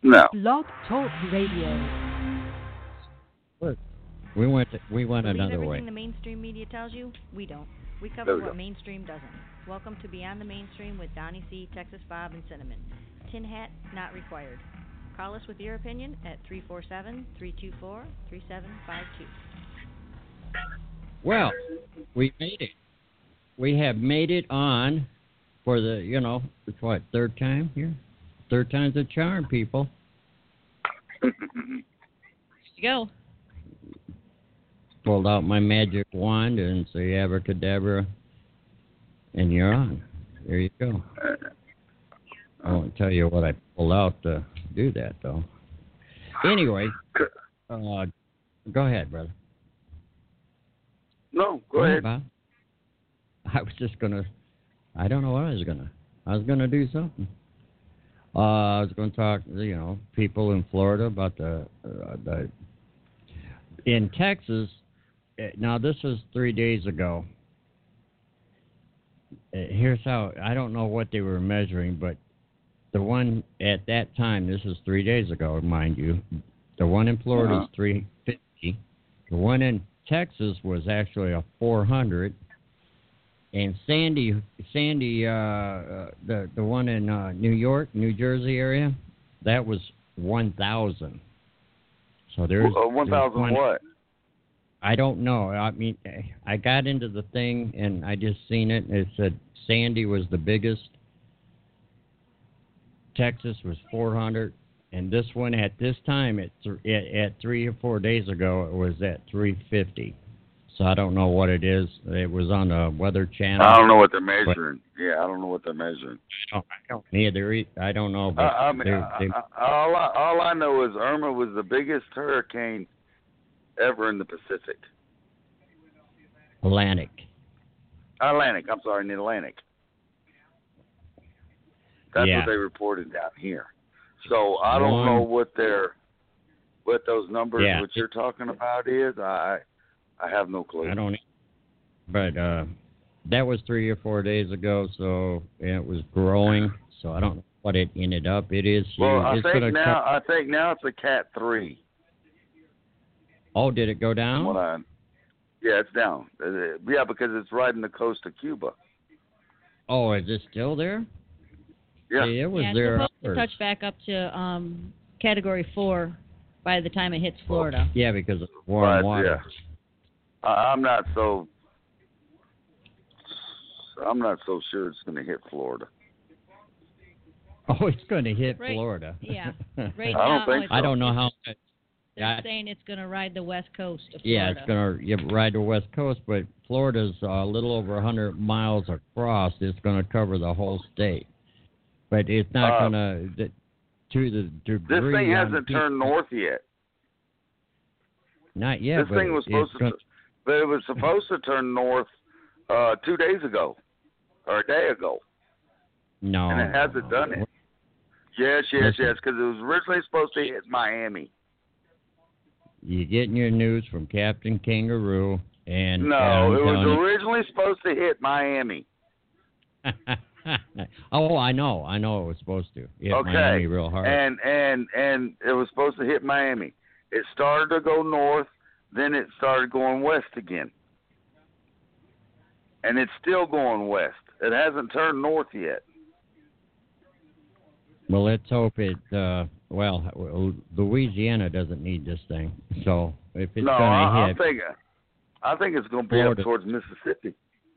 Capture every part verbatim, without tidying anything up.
No. Blog Talk Radio. Look, we went we went Believe another everything way. the mainstream media tells you? We don't. We There cover we what go. mainstream doesn't. Welcome to Beyond the Mainstream with Donnie C, Texas Bob, and Cinnamon. Tin hat not required. Call us with your opinion at three four seven, three two four, three seven five two. Well, we made it. We have made it on for the, you know, it's what, third time here? Third time's a charm, people. There you go. Pulled out my magic wand and say abracadabra, and you're on. There you go. I won't tell you what I pulled out to do that, though. Anyway, uh, go ahead, brother. No, go ahead. Bob. I was just going to, I don't know what I was going to. I was going to do something. Uh, I was going to talk, you know, people in Florida about the, uh, the, in Texas, now this was three days ago. Here's how, I don't know what they were measuring, but the one at that time, this was three days ago, mind you, the one in Florida uh-huh. is three fifty. The one in Texas was actually a four hundred. And Sandy, Sandy, uh, uh, the the one in uh, New York, New Jersey area, that was one thousand. So there's uh, one thousand what? I don't know. I mean, I got into the thing and I just seen it. And it said Sandy was the biggest. Texas was four hundred, and this one at this time at th- at, at three or four days ago it was at three fifty. So I don't know what it is. It was on the Weather Channel. I don't know what they're measuring. Yeah, I don't know what they're measuring. I don't neither. I don't know. But Uh, I mean, they, I, they, I, all, I, all I know is Irma was the biggest hurricane ever in the Pacific. Atlantic. Atlantic, I'm sorry, in the Atlantic. That's Yeah. what they reported down here. So I don't One- know what their what those numbers Yeah. what you're talking about is. I I have no clue. I don't. But uh, that was three or four days ago. So it was growing. So I don't know what it ended up. It is. Well, I it's think gonna now cut- I think now it's a Cat three. Oh, did it go down? What I, yeah, it's down. Uh, Yeah, because it's right in the coast of Cuba. Oh, is it still there? Yeah. See, it was yeah, it's there. supposed to upwards. touch back up to um, Category four by the time it hits Florida. Yeah, because of warm Right, water. yeah. I, I'm not so. I'm not so sure it's going to hit Florida. Oh, it's going to hit Right. Florida. Yeah. Right I don't now, think it's, so. I don't know how. they're Yeah, saying it's going to ride the west coast of yeah, Florida. it's going to yeah, ride the west coast, but Florida's a little over one hundred miles across. It's going to cover the whole state, but it's not Uh, going to to the degree. This thing on hasn't people- turned north yet. Not yet. this but thing was it's supposed to, gonna, but it was supposed to turn north uh, two days ago, or a day ago, no, and it hasn't done it. Yes, yes, Listen. yes, because it was originally supposed to hit Miami. You're getting your news from Captain Kangaroo, and No, and it was I'm telling originally supposed to hit Miami. you- oh, I know, I know it was supposed to. It Okay, Miami real hard. and and and it was supposed to hit Miami. It started to go north, then it started going west again, and it's still going west. It hasn't turned north yet. Well, let's hope it. Uh, well, Louisiana doesn't need this thing, so if it's no, going I, to I hit, think I think it's going to be Florida. up towards Mississippi.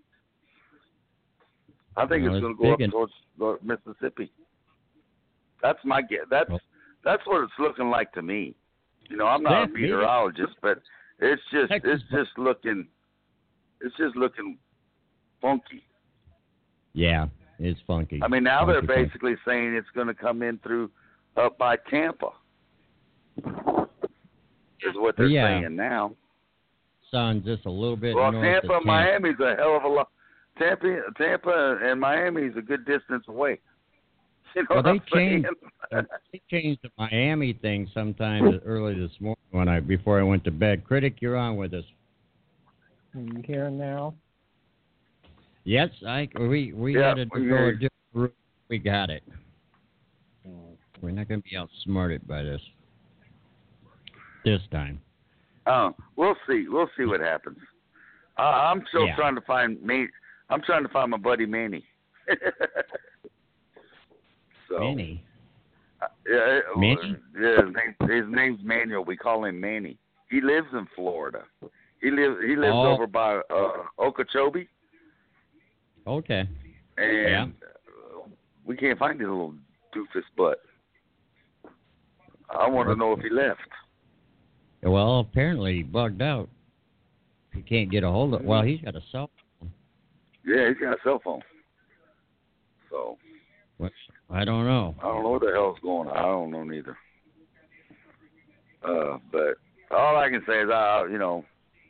I think Well, it's it's going to go up big in- towards uh, Mississippi. That's my guess. That's Well- that's what it's looking like to me. You know, I'm not a Yeah, maybe. meteorologist, but it's just Texas- it's just looking it's just looking funky. yeah, it's funky. I mean, now Funky, they're funky. basically saying it's going to come in through up by Tampa. Is what they're Yeah. saying now. Sounds just a little bit Well, north Tampa of and Miami's a hell of a lot. Tampa, Tampa and Miami's a good distance away. You know Well, what they I'm saying? changed. uh, they changed the Miami thing sometime early this morning when I before I went to bed. Critic, you're on with us. Can you hear now? Yes, I we we Yeah, had to we go hear a you. different route. We got it. We're not going to be outsmarted by this. This time. Oh, we'll see. We'll see what happens. Uh, I'm still Yeah. trying to find me. I'm trying to find my buddy Manny. so, Manny. Uh, yeah, Manny? Yeah, his, name, his name's Manuel. We call him Manny. He lives in Florida. He lives. He lives Oh. over by uh, Okeechobee, Okay. and Yeah. uh, we can't find his little doofus butt. I want to know if he left. Well, apparently he bugged out. He can't get a hold of. Well, he's got a cell phone. Yeah, he's got a cell phone. So Which I don't know. I don't know what the hell's going on. I don't know neither. Uh, but all I can say is, I, you know,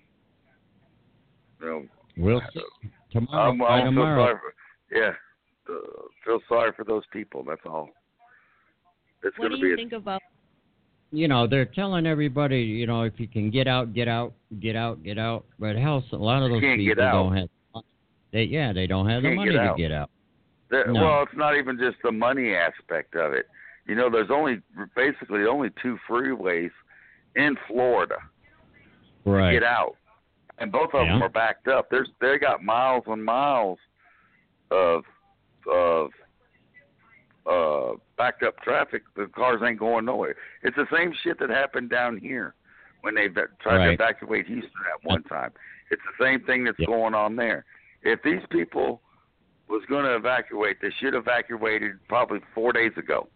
you know, We'll see tomorrow. I'm, by I'm feel tomorrow. sorry for, yeah, uh, feel sorry for those people. That's all. It's What going do to you be. think about? You know, they're telling everybody, you know, if you can get out, get out, get out, get out. But hell, a lot of You those can't get people out. don't have. They yeah, they don't have the Can't money get to out. get out. The, No. Well, it's not even just the money aspect of it. You know, there's only basically only two freeways in Florida Right. to get out, and both of them Yeah. are backed up. There's they got miles and miles of of uh, backed up traffic. The cars ain't going nowhere. It's the same shit that happened down here when they va- tried to Right. evacuate Houston at one time. It's the same thing that's Yeah. going on there. If these people was going to evacuate, they should have evacuated probably four days ago.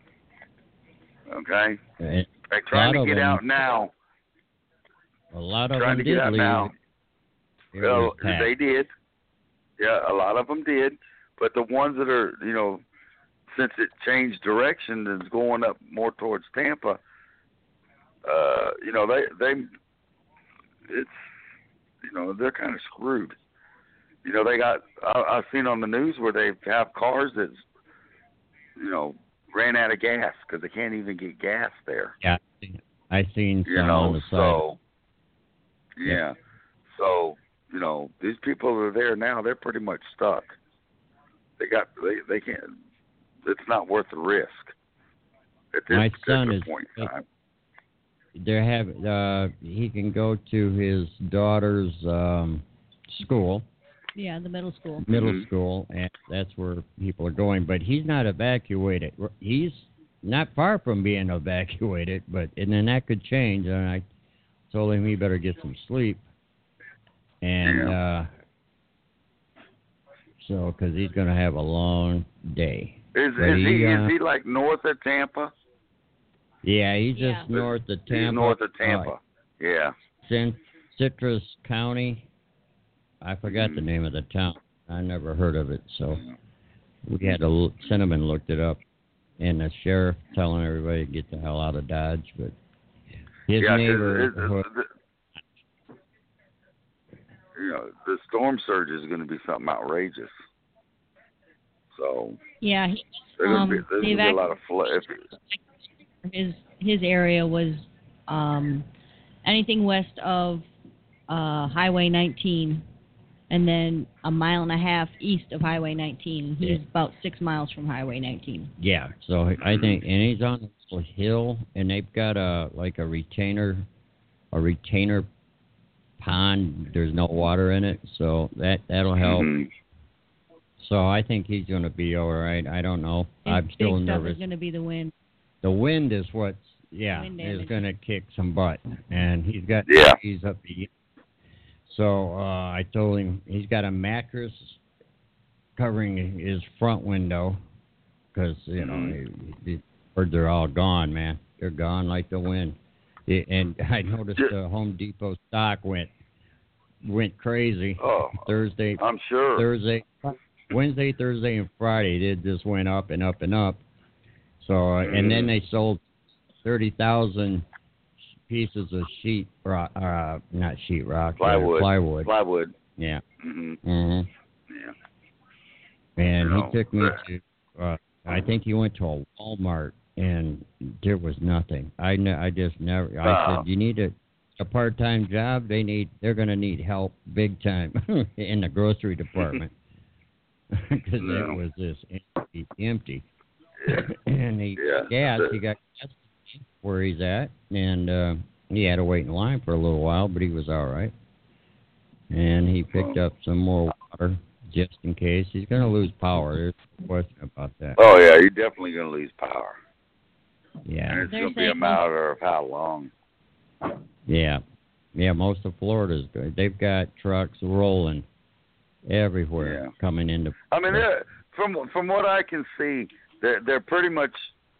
Okay? And They're trying lot to of get them- out now. a lot of Trying them to get did out leave. now. It Well, was packed. they did. Yeah, a lot of them did. But the ones that are, you know, since it changed direction and is going up more towards Tampa, uh, you know, they they it's you know they're kind of screwed. You know, they got I, I've seen on the news where they have cars that, you know, ran out of gas because they can't even get gas there. Yeah, I seen some You know, on the side. so yeah. Yeah. So, you know, these people that are there now, they're pretty much stuck. They got they they can't. It's not worth the risk at this My particular son is- point in time. They have uh, he can go to his daughter's um, school, Yeah, the middle school. middle Mhm. school, and that's where people are going. But he's not evacuated. He's not far from being evacuated, but and then that could change. And I told him he better get some sleep. And Yeah. uh, so, because he's going to have a long day. Is But is he, he, uh, is he like north of Tampa? Yeah, he's just Yeah. north of Tampa. He's north of uh, Tampa. yeah. Cin- Citrus County. I forgot the Mhm. name of the town. I never heard of it, so we had to l- Cinnamon looked it up, and the sheriff telling everybody to get the hell out of Dodge. But his yeah, 'cause neighbor, it- it- the, you know, the storm surge is going to be something outrageous. So Yeah, he, there's um, going to be, there's the gonna be a lot of flood. his his area was um, anything west of uh, Highway nineteen, and then a mile and a half east of Highway nineteen. He's Yeah. about six miles from Highway nineteen. yeah. So I think, and he's on a little hill, and they've got a like a retainer, a retainer pond. There's no water in it, so that that'll help. Mhm. So I think he's going to be all right. I don't know. And I'm still big stuff nervous. is going to be the wind. The wind is what's yeah Wind is damage. going to kick some butt, and he's got Yeah. he's up the. So uh, I told him he's got a mattress covering his front window because you know Mhm. the the birds are all gone, man. They're gone like the wind. It, and I noticed Yeah. the Home Depot stock went went crazy Oh, Thursday. I'm sure. Thursday, Wednesday, Thursday, and Friday, it just went up and up and up. So, uh, and then they sold thirty thousand pieces of sheet rock, uh, not sheet rock, uh, Plywood. plywood. Plywood. Yeah. hmm hmm Yeah. And No, he took me that- to, uh, I think he went to a Walmart, and there was nothing. I, ne- I just never. I Wow. said, you need a, a part-time job. They need. They're going to need help big time in the grocery department because No. it was just empty. empty. Yeah. and he Yeah. gas, The- he got gas where he's at, and uh, he had to wait in line for a little while, but he was all right. And he picked up some more water just in case. He's going to lose power. There's no question about that. Oh yeah, you're definitely going to lose power. Yeah. And it's They're going to be a saying- matter of how long. Yeah. Yeah, most of Florida's good. They've got trucks rolling everywhere Yeah. coming into. I mean, they're- from from what I can see, they're they're pretty much,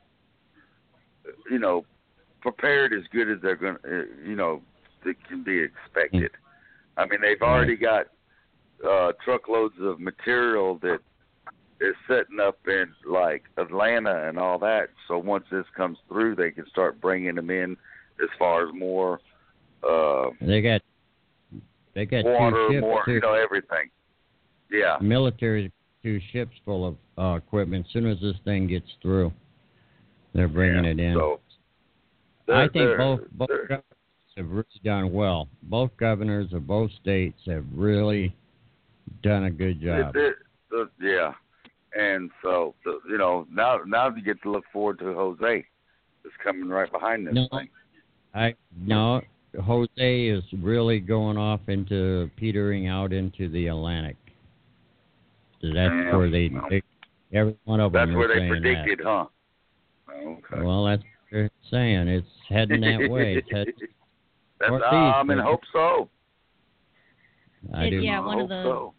you know, prepared as good as they're going to, you know, that can be expected. I mean, they've Right. already got uh, truckloads of material that is setting up in like Atlanta and all that. So once this comes through, they can start bringing them in as far as more uh, They got they got water, two ships, more, too. you know, everything. Yeah. Military two ships full of uh, equipment. As soon as this thing gets through, they're bringing yeah. it in. So I they're- think they're- both both they're- governors have really done well. Both governors of both states have really done a good job. It, it, uh, yeah, and so the, you know now now you get to look forward to Jose. It's coming right behind this No. thing. I no, Jose is really going off into petering out into the Atlantic. So that's Yeah, where they, well, they every one of That's them where are they saying predicted, huh? that. Okay. Well, that's what they're saying. It's heading that way. It's heading That's, northeast, I mean, but- hope so. I It- do. yeah, I one of hope the so.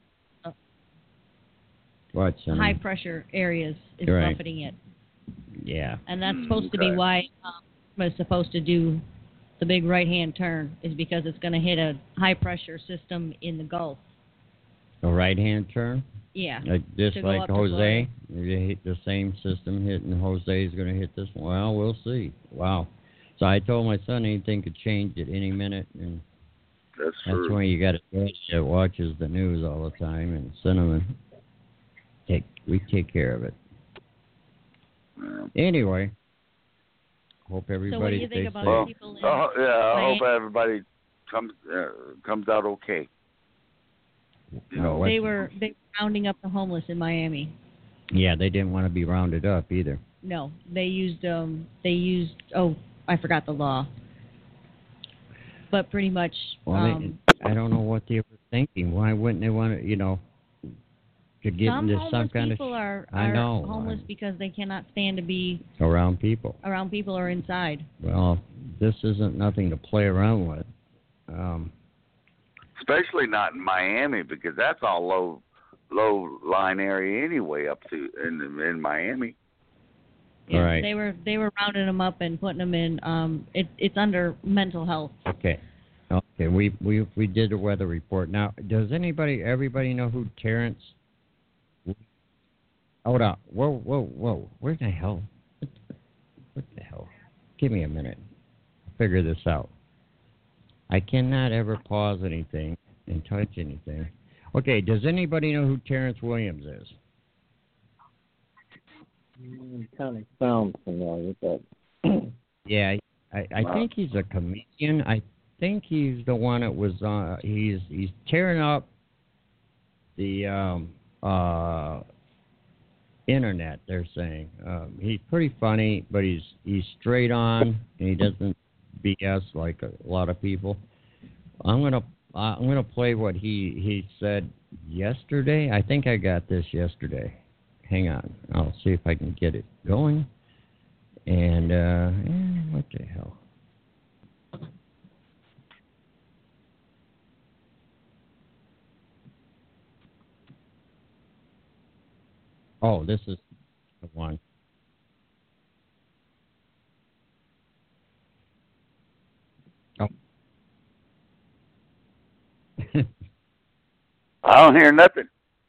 What's in high them? pressure areas is Right. buffeting it, Yeah. and that's Mm, supposed to be okay. why um, was supposed to do the big right hand turn, is because it's going to hit a high pressure system in the Gulf. A right hand turn? Yeah. Like, just To go like up to Jose? You hit the same system hitting Jose is going to hit this one. Well, we'll see. Wow. So I told my son anything could change at any minute, and That's that's true. why you got a dad that watches the news all the time, and Cinnamon. Take we take care of it. Yeah. Anyway, hope So what do everybody you think stays about safe. Well, people in Oh, yeah, I Miami? hope everybody comes uh, comes out okay. You know, what- They were they were rounding up the homeless in Miami. Yeah, they didn't want to be rounded up either. No, they used um they used oh I forgot the law, but pretty much Well, um, they, I don't know what they were thinking. Why wouldn't they want to, you know, to get some into homeless some kind people of are, I are know, homeless I- because they cannot stand to be around people? around people or inside. Well, this isn't nothing to play around with. Um, especially not in Miami because that's all low low line area anyway up to in in Miami. Yeah, Right. They were they were rounding them up and putting them in. Um, it, it's under mental health. okay. Okay, we we we did the weather report. Now, does anybody, everybody know who Terrence? Hold on. Whoa, whoa, whoa. Where the hell? What the, what the hell? Give me a minute. I'll figure this out. I cannot ever pause anything and touch anything. Okay, does anybody know who Terrence Williams is? Mm, kind of sounds familiar, but Yeah, I, I Wow. think he's a comedian. I think he's the one that was on. He's he's tearing up the um, uh, internet. They're saying um, he's pretty funny, but he's he's straight on and he doesn't B S like a lot of people. I'm gonna uh, I'm gonna play what he he said yesterday. I think I got this yesterday. Hang on, I'll see if I can get it going. And, uh, eh, what the hell? Oh, this is the one. Oh. I don't hear nothing.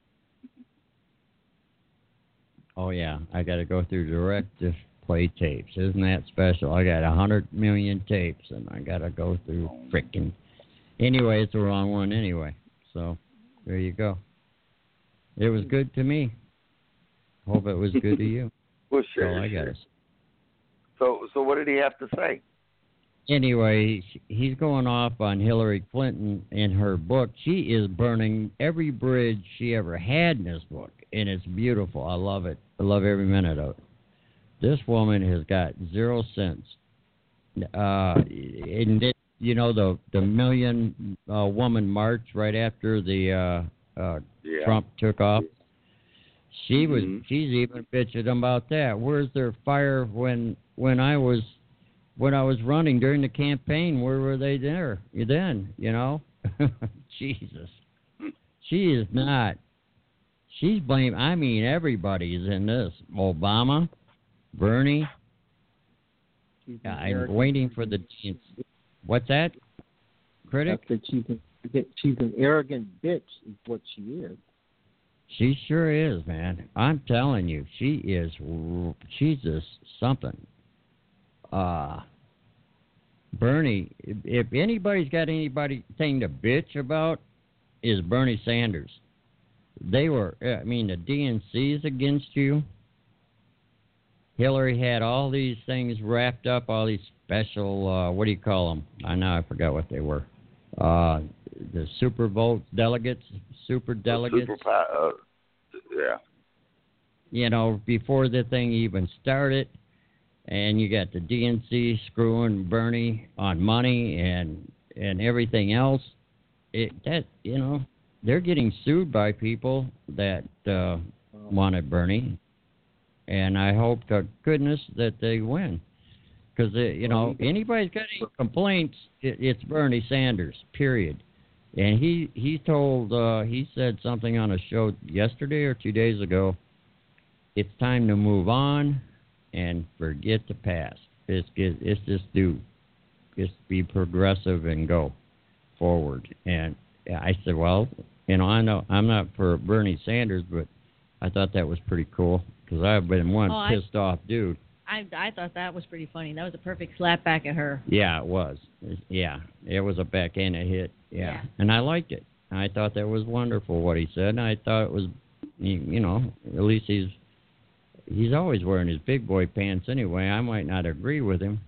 Oh, yeah, I got to go through direct display tapes. Isn't that special? I got a hundred million tapes, and I got to go through frickin'. Anyway, it's the wrong one anyway. So there you go. It was good to me. Hope it was good to you. Well, So sure. I got sure. it. So, so what did he have to say? Anyway, he's going off on Hillary Clinton in her book. She is burning every bridge she ever had in this book, and it's beautiful. I love it. I love every minute of it. This woman has got zero sense. Uh, and it, you know the the million uh, woman march right after the uh, uh, yeah. Trump took off. She was Mm-hmm. she's even bitching about that. Where's their fire when when I was when I was running during the campaign? Where were they there? Then you know, Jesus, she is not. She's blamed. I mean, everybody is in this. Obama, Bernie. I'm waiting for the. What's that? Critic? I said she's an, she's an arrogant bitch, is what she is. She sure is, man. I'm telling you, she is. She's just something. Uh, Bernie. If, if anybody's got anything to bitch about, is Bernie Sanders. They were. I mean, the D N C's against you. Hillary had all these things wrapped up, all these special, uh, what do you call them? I know, I forgot what they were. Uh, the super vote delegates, super delegates. Super, uh, yeah. You know, before the thing even started, and you got the D N C screwing Bernie on money and and everything else. It that you know, they're getting sued by people that uh, wanted Bernie. And I hope to goodness that they win. Because, you know, anybody's got any complaints, it, it's Bernie Sanders, period. And he, he told, uh, he said something on a show yesterday or two days ago, it's time to move on and forget the past. It's, it's just do, just be progressive and go forward. And I said, well, you know, I know I'm not for Bernie Sanders, but I thought that was pretty cool. Because I've been one oh, pissed I, off dude. I I thought that was pretty funny. That was a perfect slap back at her. Yeah, it was. Yeah, it was a backhanded hit. Yeah. yeah. And I liked it. I thought that was wonderful what he said. And I thought it was, you know, at least he's he's always wearing his big boy pants anyway. I might not agree with him,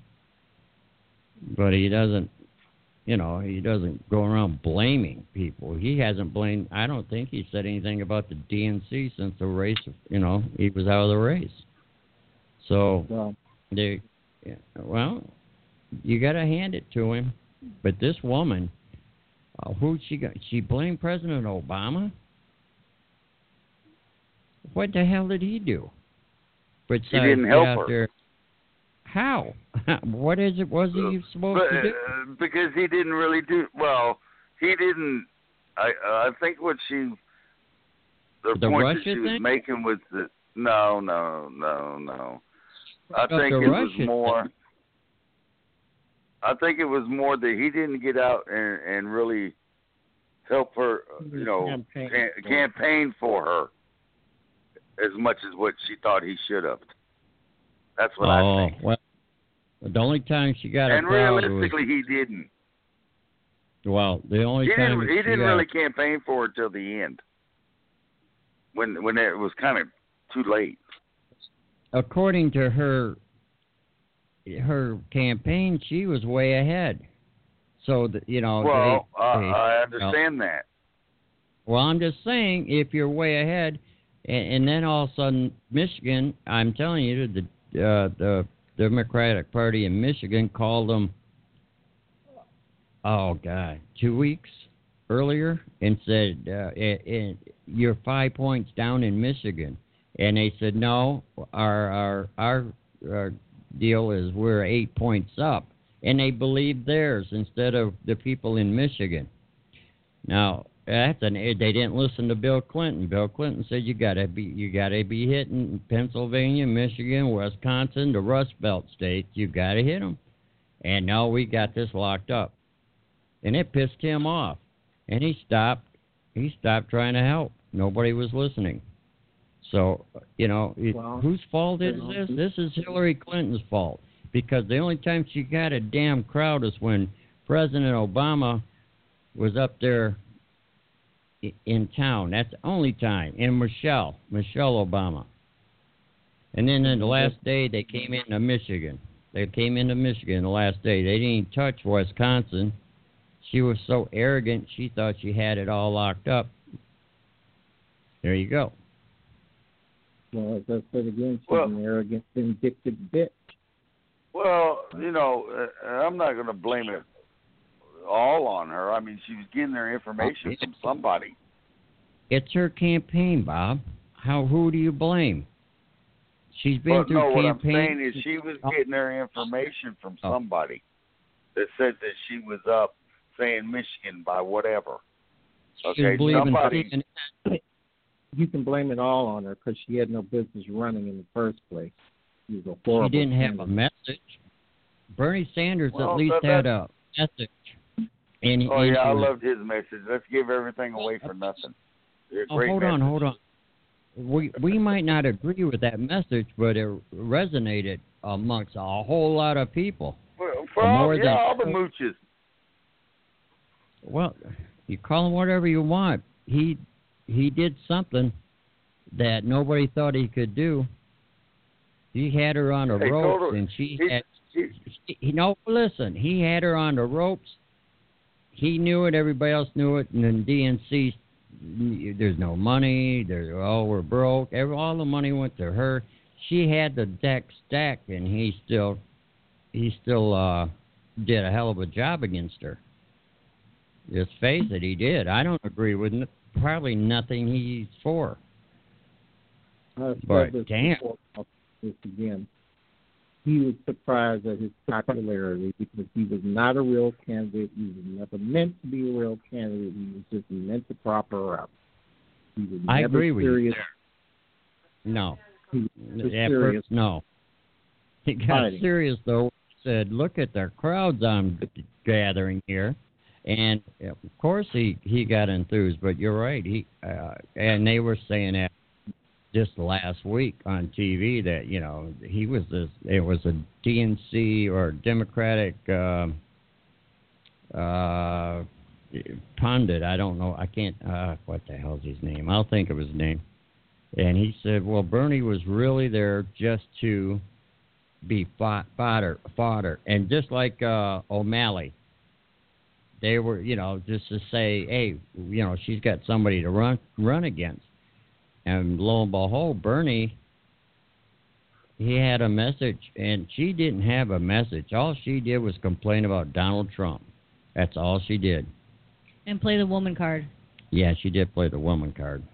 but he doesn't, you know, he doesn't go around blaming people. He hasn't blamed, I don't think he said anything about the D N C since the race, you know, he was out of the race. So, Well, they, yeah, well, you got to hand it to him. But this woman, uh, who she got? She blamed President Obama? What the hell did he do? Besides He didn't help out her. There, how? What is it? Was he supposed but, to do? Uh, because he didn't really do well. He didn't. I uh, I think what she the, The point Russia that she was thing? making was that no, no, no, no. I About think the it was Russian more. thing. I think it was more that he didn't get out and, and really help her, you know, Campaign. Cam- campaign for her as much as what she thought he should have. That's what oh, I think. well, the only time she got And a crowd realistically, was, he didn't. well, the only He time didn't. He she didn't got, really campaign for her till the end, when when it was kind of too late. according to her, her campaign, she was way ahead. So, the, you know, Well, they, uh, they, I understand that. Well, I'm just saying, if you're way ahead, and, and then all of a sudden, Michigan, I'm telling you, the uh, the Democratic Party in Michigan called them, oh, God, two weeks earlier and said, uh, it, it, you're five points down in Michigan. And they said, no, our, our, our, our deal is we're eight points up. And they believed theirs instead of the people in Michigan. Now, that's an, they didn't listen to Bill Clinton. Bill Clinton said you gotta be you gotta be hitting Pennsylvania, Michigan, Wisconsin, the Rust Belt states. You gotta hit them. And now we got this locked up, and it pissed him off. And he stopped. He stopped trying to help. Nobody was listening. So you know, it, Well, whose fault is you know, this? This is Hillary Clinton's fault. Because the only time she got a damn crowd is when President Obama was up there in town. That's the only time. And Michelle, Michelle Obama. And then in the last day, they came into Michigan. They came into Michigan the last day. They didn't touch Wisconsin. She was so arrogant, she thought she had it all locked up. There you go. Well, as I said again, she's Well- an arrogant, vindictive bitch. Well, you know, uh, I'm not going to blame it all on her. I mean, she was getting her information from somebody. It's her campaign, Bob. How? Who do you blame? She's been But through no, what I'm campaign. saying is she was getting her information from somebody that said that she was up, saying Michigan by whatever. She's Okay, believing somebody. C N N. You can blame it all on her because she had no business running in the first place. She was a horrible She didn't have a candidate. message. Bernie Sanders Well, at least that- had a message. And, Oh and yeah, I she was- loved his message. Let's give everything away for nothing. A Oh, great hold on, message. hold on. We we might not agree with that message, but it resonated amongst a whole lot of people. For, for For all, more yeah, than- all the mooches. Well, you call him whatever you want. He he did something that nobody thought he could do. He had her on the Hey, ropes, total- and she he- had. he- He, he, no, listen. He had her on the ropes. He knew it. Everybody else knew it. And then D N C, there's no money. There's oh, we're broke. Every, all the money went to her. She had the deck stacked, and he still, he still uh, did a hell of a job against her. Just face it, he did. I don't agree with n- probably nothing he's for. I've said But this damn. before, I'll say this again. He was surprised at his popularity because he was not a real candidate. He was never meant to be a real candidate. He was just meant to prop her up. He was I never agree with you serious. there. No. He was At serious. first, no. He got Fighting. serious, though. He said, look at the crowds I'm gathering here. And, of course, he, he got enthused. But you're right. He uh, and they were saying that just last week on T V that, you know, he was this, it was a D N C or Democratic uh, uh, pundit. I don't know. I can't, uh, what the hell's his name? I'll think of his name. And he said, well, Bernie was really there just to be fought, fodder, fodder. And just like uh, O'Malley, they were, you know, just to say, hey, you know, she's got somebody to run run against. And lo and behold, Bernie, he had a message, and she didn't have a message. All she did was complain about Donald Trump. That's all she did. And play the woman card. Yeah, she did play the woman card.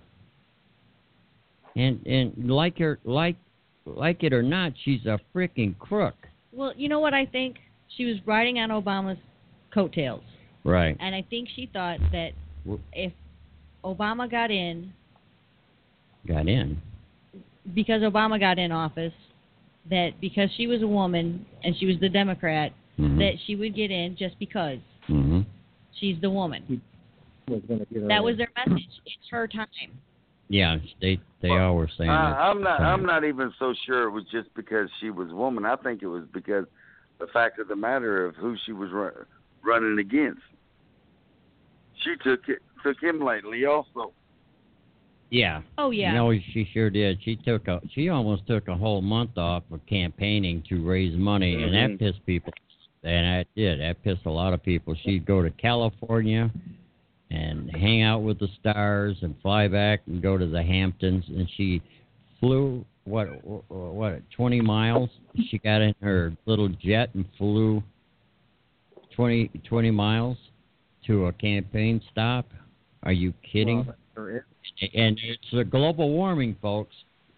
And and like her, like like it or not, she's a freaking crook. Well, you know what I think? She was riding on Obama's coattails. Right. And I think she thought that W- if Obama got in, Got in. because Obama got in office, that because she was a woman and she was the Democrat, Mm-hmm. that she would get in just because Mm-hmm. she's the woman. Was gonna get her That in. was their message. It's her time. Yeah, they they Well, all were saying I, that. I'm not. I'm not even so sure it was just because she was a woman. I think it was because the fact of the matter of who she was run, running against. She took it, took him lately also. Yeah. Oh, yeah. You know, she sure did. She took a she almost took a whole month off of campaigning to raise money, and Mhm. that pissed people. And that did. That pissed a lot of people. She'd go to California and hang out with the stars and fly back and go to the Hamptons. And she flew what what twenty miles. She got in her little jet and flew twenty, twenty miles to a campaign stop. Are you kidding? Well, her- And it's a global warming, folks.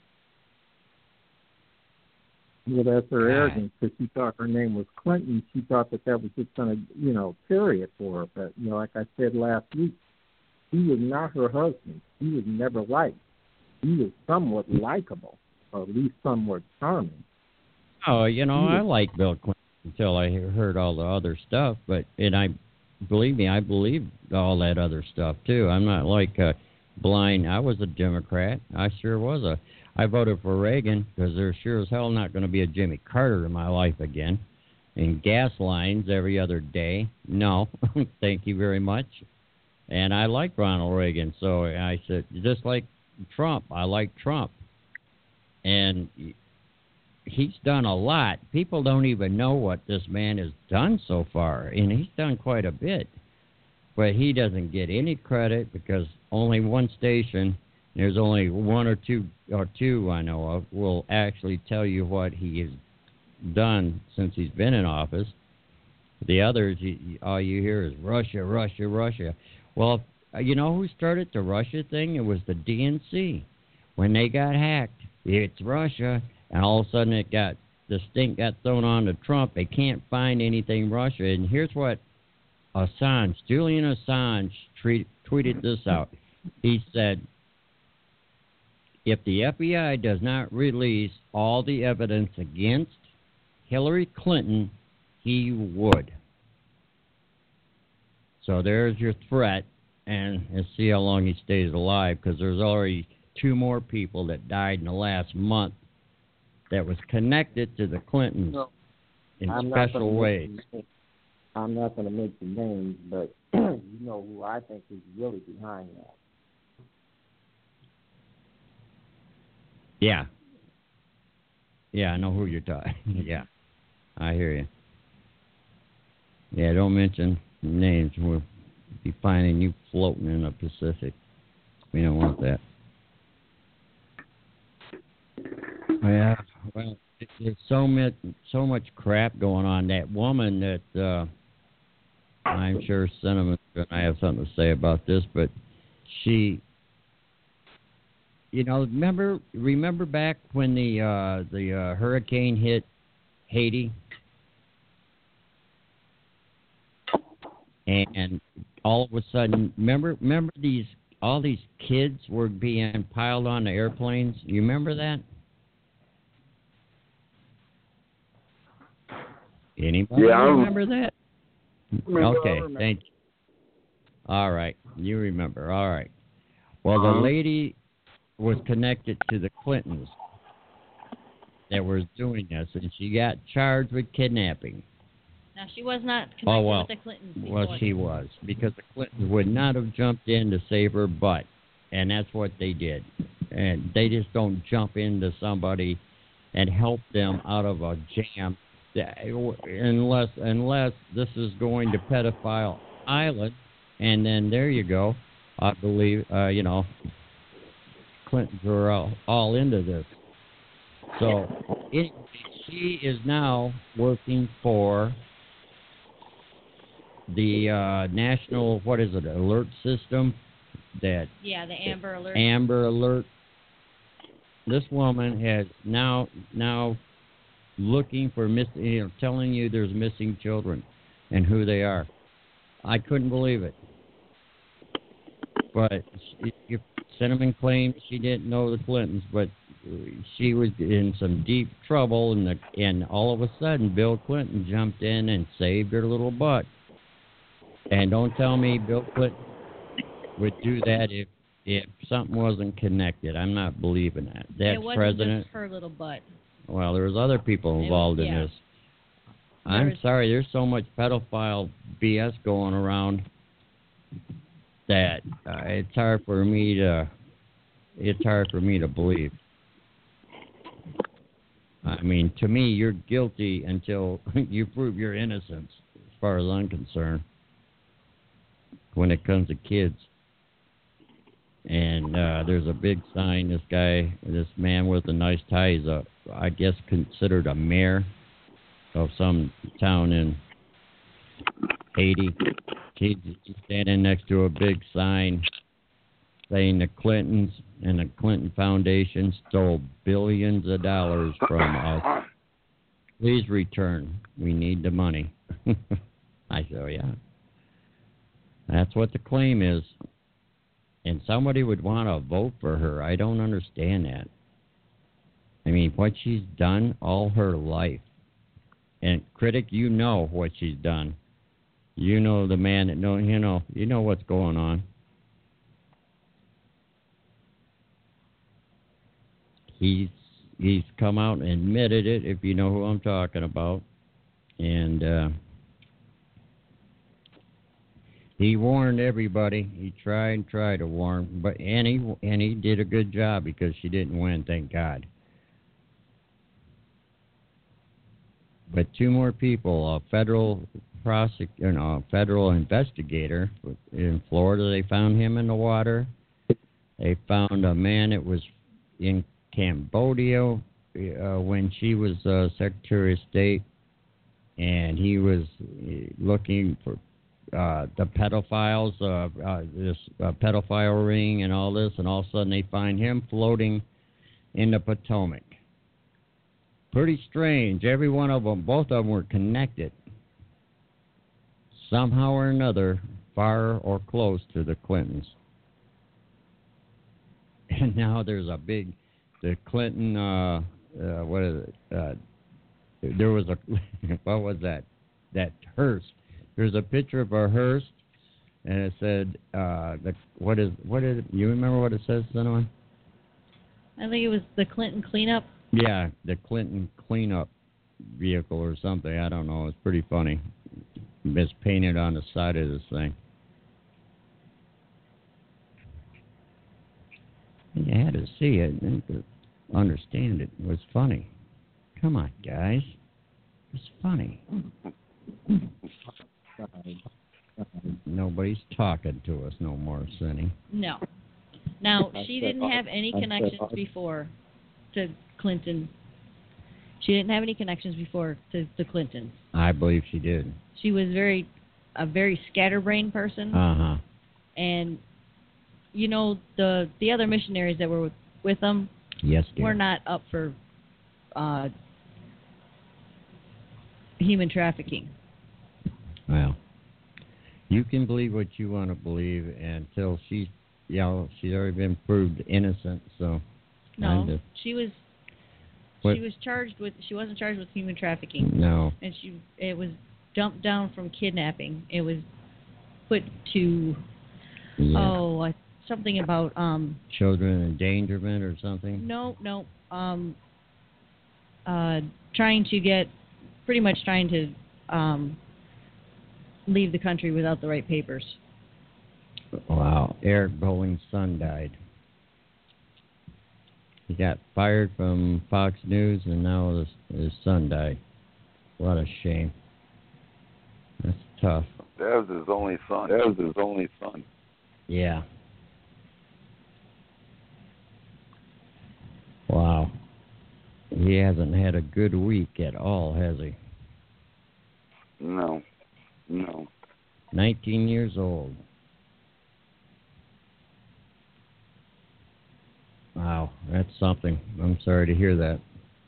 Well, that's her God. arrogance because she thought her name was Clinton. She thought that that was just going to, you know, carry it for her. But, you know, like I said last week, he was not her husband. He was never liked. He was somewhat likable, or at least somewhat charming. Oh, you know, Yeah. I like Bill Clinton until I heard all the other stuff. But and I, believe me, I believed all that other stuff too. I'm not like uh, blind. I was a Democrat. I sure was a. I voted for Reagan because there's sure as hell not going to be a Jimmy Carter in my life again. And gas lines every other day. No, thank you very much. And I like Ronald Reagan, so I said, just like Trump, I like Trump. And he's done a lot. People don't even know what this man has done so far, and he's done quite a bit. But he doesn't get any credit because only one station There's only one or two or two I know of will actually tell you what he has done since he's been in office. The others, you, all you hear is Russia, Russia, Russia. Well, you know who started the Russia thing? It was the D N C. When they got hacked, it's Russia, and all of a sudden it got the stink got thrown on to Trump. They can't find anything Russia. And here's what Assange, Julian Assange, treat, tweeted this out. He said, if the F B I does not release all the evidence against Hillary Clinton, he would. So there's your threat, and let's see how long he stays alive, because there's already two more people that died in the last month that was connected to the Clintons No, in I'm not special gonna ways. make- I'm not going to make the names, but you know who I think is really behind that. Yeah. Yeah, I know who you're talking. Yeah, I hear you. Yeah, don't mention names. We'll be finding you floating in the Pacific. We don't want that. Yeah, well, there's so much, so much crap going on. That woman that uh, I'm sure Sentiment's going to have something to say about this, but she, you know, remember remember back when the uh, the uh, hurricane hit Haiti, and all of a sudden, remember remember these all these kids were being piled on the airplanes. You remember that? Anybody Yeah, I rem- remember that? Remember, I Okay, remember. thank you. All right, you remember. All right. Well, Uh-huh. the lady was connected to the Clintons that was doing this, and she got charged with kidnapping. Now, she was not connected Oh, well. with the Clintons before. Well, she was, because the Clintons would not have jumped in to save her butt, and that's what they did. And they just don't jump into somebody and help them out of a jam that, unless unless this is going to pedophile island, and then there you go. I believe, uh, you know, Clintons are all, all into this. So it, she is now working for the uh, national, what is it, alert system, that Yeah, the Amber Alert. Amber Alert. This woman has now now looking for missing, you know, telling you there's missing children and who they are. I couldn't believe it. But she, if Cinnamon claims she didn't know the Clintons, but she was in some deep trouble, and the, and all of a sudden Bill Clinton jumped in and saved her little butt. And don't tell me Bill Clinton would do that if if something wasn't connected. I'm not believing that. That it wasn't president. just her little butt. Well, there was other people involved was- in yeah. this. I'm There's- sorry. There's so much pedophile B S going around that uh, it's hard for me to. It's hard for me to believe. I mean, to me, you're guilty until you prove your innocence, as far as I'm concerned, when it comes to kids. And uh, there's a big sign. This guy, this man with a nice tie, is a, I guess, considered a mayor of some town in Haiti. He's standing next to a big sign saying the Clintons and the Clinton Foundation stole billions of dollars from us. Please return. We need the money. I said, oh, yeah. That's what the claim is. And somebody would want to vote for her. I don't understand that. I mean, what she's done all her life. And critic, you know what she's done. You know the man that know. You know. You know what's going on. He's he's come out and admitted it. If you know who I'm talking about, and. Uh, He warned everybody. He tried and tried to warn, but and he and he did a good job because she didn't win, thank God. But two more people, a federal prosec, you know, a federal investigator in Florida, they found him in the water, They found a man that was in Cambodia uh, when she was uh, Secretary of State, and he was looking for uh, the pedophiles, uh, uh, this uh, pedophile ring and all this, and all of a sudden they find him floating in the Potomac. Pretty strange. Every one of them, both of them were connected somehow or another, far or close to the Clintons. And now there's a big, the Clinton, uh, uh, what is it? Uh, there was a, what was that? That hearse. There's a picture of a hearse, and it said, uh, the, what is, what is it? You remember what it says, Cinnamon? I think it was the Clinton cleanup. Yeah, the Clinton cleanup vehicle or something. I don't know. It's pretty funny. It's painted on the side of this thing. You had to see it and to understand it. It was funny. Come on, guys. It's funny. Nobody's talking to us no more, Cindy. No. Now, she didn't have any connections before to Clinton. She didn't have any connections before to the Clintons. I believe she did. She was very, a very scatterbrained person. Uh-huh. And, you know, the the other missionaries that were with, with them yes, dear. were not up for uh, human trafficking. Well, you can believe what you want to believe until she's, you know, she's already been proved innocent, so... No, just, she was... What? She was charged with. She wasn't charged with human trafficking. No. And she. It was dumped down from kidnapping. It was put to. Yeah. Oh, uh, something about um. Children endangerment or something. No, no. Um. Uh, trying to get, pretty much trying to, um. leave the country without the right papers. Wow. Eric Bolling's son died. He got fired from Fox News, and now his, his son died. What a shame. That's tough. That was his only son. That was his only son. Yeah. Wow. He hasn't had a good week at all, has he? No. No. nineteen years old. Wow, that's something. I'm sorry to hear that.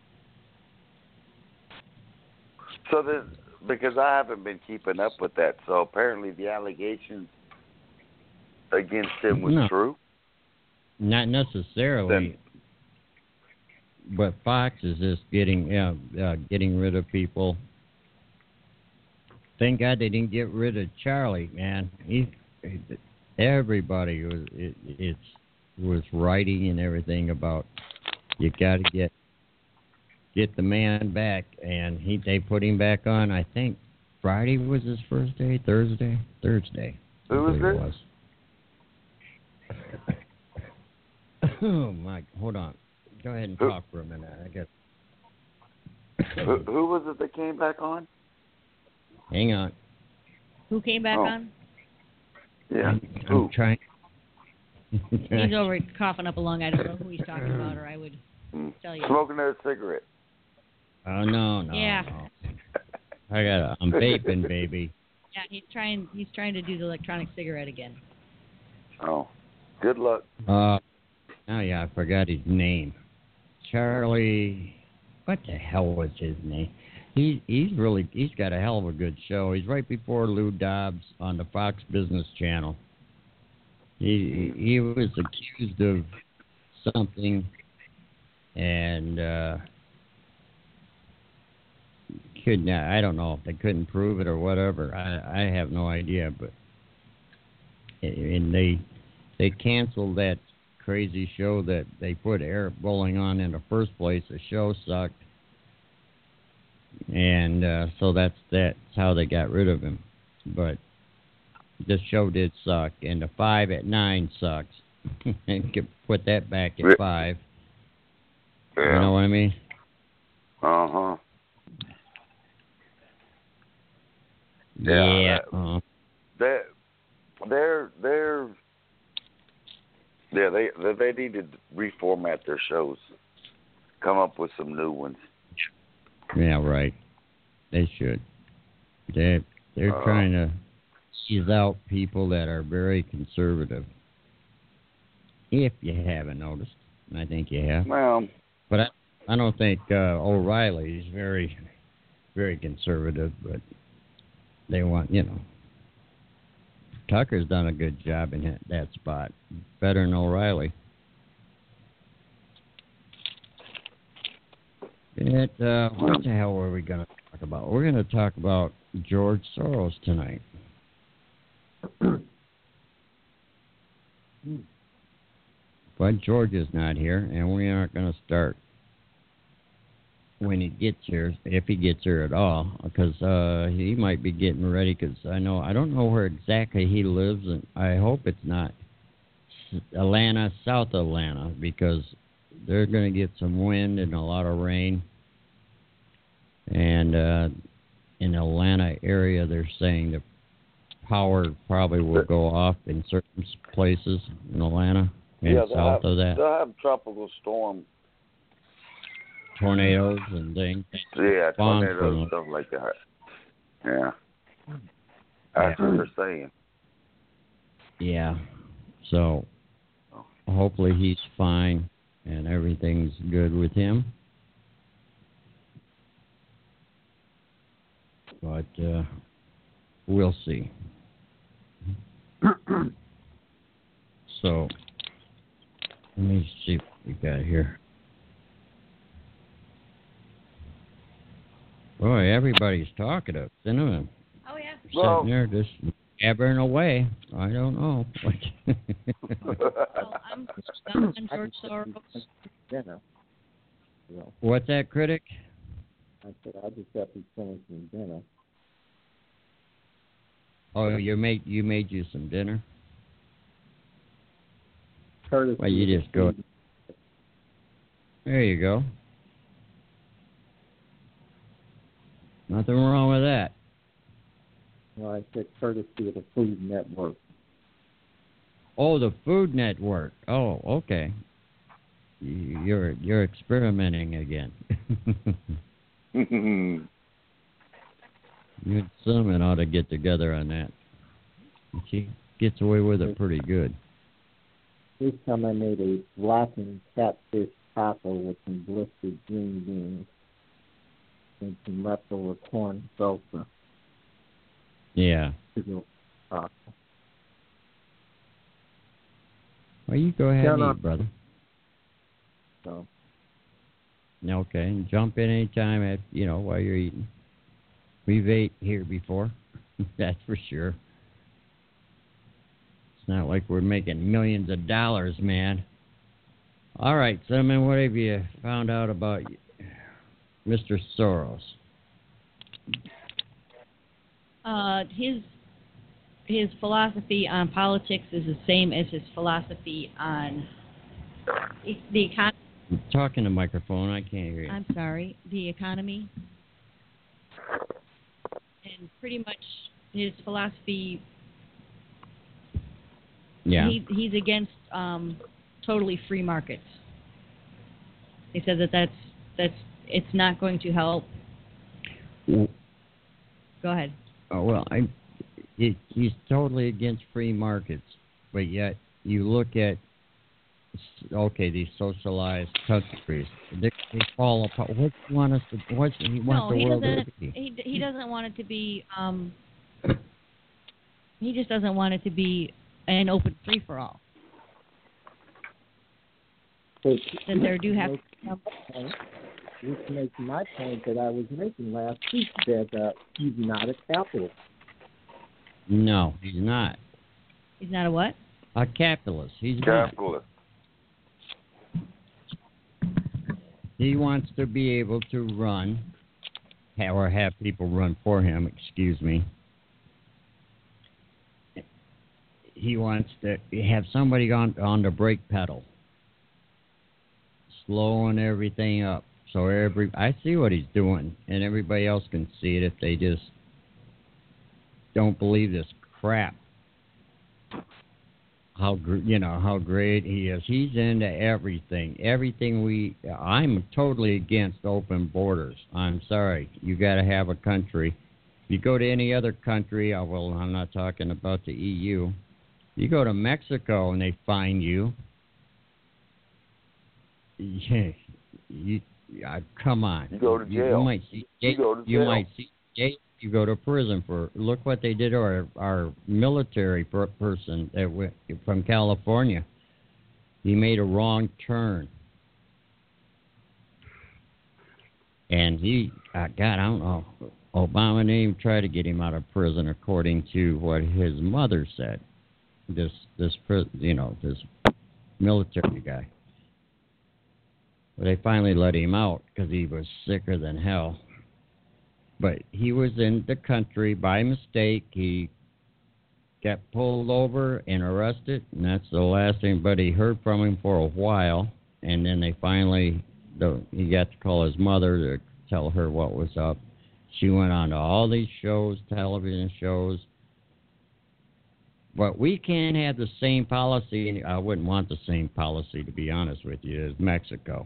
So that, because I haven't been keeping up with that, so apparently the allegations against him was no, true? Not necessarily. Then, but Fox is just getting uh, uh, getting rid of people. Thank God they didn't get rid of Charlie, man. He, everybody was it, it's was writing and everything about you got to get get the man back, and he they put him back on. I think Friday was his first day, Thursday, Thursday. Who was it? Was. Oh my! Hold on. Go ahead and who, talk for a minute. I guess. who, who was it that came back on? Hang on. Who came back oh. on? Yeah. I'm, who? I'm trying. He's over coughing up a lung. I don't know who he's talking about, or I would mm. tell you. Smoking a cigarette. Oh no, no. Yeah. No. I got. A, I'm vaping, baby. Yeah, he's trying. He's trying to do the electronic cigarette again. Oh, good luck. Uh, oh yeah, I forgot his name. Charlie. What the hell was his name? He he's really he's got a hell of a good show. He's right before Lou Dobbs on the Fox Business Channel. He he was accused of something, and uh, could not. I don't know if they couldn't prove it or whatever. I I have no idea. But and they they canceled that crazy show that they put Eric Bolling on in the first place. The show sucked, and uh, so that's that's how they got rid of him. But the show did suck, and the five at nine sucks. And could put that back at five. Yeah. You know what I mean? Uh huh. Yeah. Yeah. Uh, They're they're they're yeah they should reformat their shows, come up with some new ones. Yeah, right. They should. They they're Uh, trying to ease out people that are very conservative. If you haven't noticed, and I think you have. Well, But I, I don't think uh, O'Reilly is very, very conservative. But they want, you know, Tucker's done a good job in that, that spot, better than O'Reilly. It, uh, what the hell were we going to talk about? We're going to talk about George Soros tonight. But George is not here, and we aren't going to start when he gets here, if he gets here at all, because uh, he might be getting ready. Because I know I don't know where exactly he lives, and I hope it's not Atlanta, South Atlanta, because they're going to get some wind and a lot of rain. And uh, in the Atlanta area, they're saying the power probably will go off in certain places in Atlanta and yeah, south have, of that. They'll have tropical storm. Tornadoes and things. Yeah, Bonds tornadoes, from- stuff like that. Yeah. That's Yeah. what they're saying. Yeah. So hopefully he's fine and everything's good with him. But uh, we'll see. So let me see what we got here. Boy, everybody's talkative, isn't it? Oh, yeah. Well- Sitting there just gabbering away. I don't know. Well, I'm, I'm on George Soros. Dinner. You know, What's that, critic? I said I just got to finish some dinner. Oh, you made you made you some dinner. Curtis. Well, you just go. There you go. Nothing wrong with that. Well, I said courtesy of the Food Network. Oh, the Food Network. Oh, okay. You- You're you're experimenting again. You and Cinnamon ought to get together on that. She gets away with it pretty good. This time I made a blackened catfish taco with some blistered green beans and some leftover corn salsa Yeah. to go taco. Well, you go ahead Yeah, and no. eat, brother. So Okay, and jump in anytime at you know while you're eating. We've ate here before, that's for sure. It's not like we're making millions of dollars, man. All right, Cinnamon, what have you found out about Mister Soros? Uh, his his philosophy on politics is the same as his philosophy on the economy. I'm talking to microphone. I can't hear you. I'm sorry, the economy, and pretty much his philosophy. Yeah. He he's against um, totally free markets. He said that that's that's it's not going to help. W- Go ahead. Oh, well, I, he, he's totally against free markets, but yet you look at, okay, these socialized countries, they, they fall apart. What do you want us to? What he wants No, the he world to doesn't. be? He he doesn't want it to be. Um, he just doesn't want it to be an open free for all. Which That there do have. makes my point, which makes my point that I was making last week that uh, he's not a capitalist. No, he's not He's not a what? a capitalist. He's not. Capitalist. He wants to be able to run, ha- or have people run for him. Excuse me. He wants to have somebody on on the brake pedal, slowing everything up. So every I see what he's doing, and everybody else can see it if they just don't believe this crap. how gr- you know how great he is. He's into everything. Everything we. I'm totally against open borders. I'm sorry. You got to have a country. If you go to any other country, uh, well, I'm not talking about the E U. You go to Mexico and they fine you. Yeah, you. Uh, come on. You go to You, jail. you might see. You go to You jail. might see. You go to prison for. Look what they did to our our military per, person that went from California. He made a wrong turn, and he. Uh, God, I don't know. Obama didn't even try to get him out of prison, according to what his mother said. This this you know this military guy. But they finally let him out because he was sicker than hell. But he was in the country by mistake. He got pulled over and arrested, and that's the last anybody heard from him for a while. And then they finally, the, he got to call his mother to tell her what was up. She went on to all these shows, television shows. But we can't have the same policy. I wouldn't want the same policy, to be honest with you, as Mexico.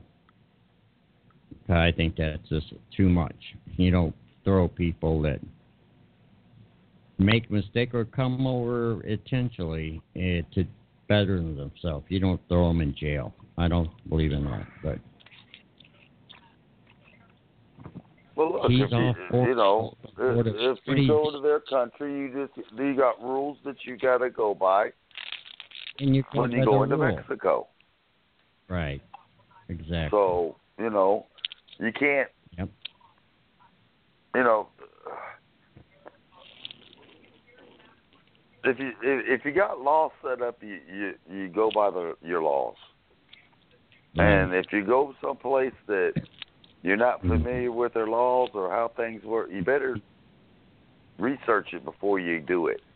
I think that's just too much. You don't throw people that make a mistake or come over intentionally uh, to better themselves. You don't throw them in jail. I don't believe in that. But well, look, he's if all you, for you know, for if, the if you go to their country, you just you got rules that you got to go by and you when you by go the into rule. Mexico. Right. Exactly. So you know, you can't. Yep. You know, if you if, if you got laws set up, you, you you go by the your laws. Right. And if you go someplace that you're not familiar with their laws or how things work, you better research it before you do it.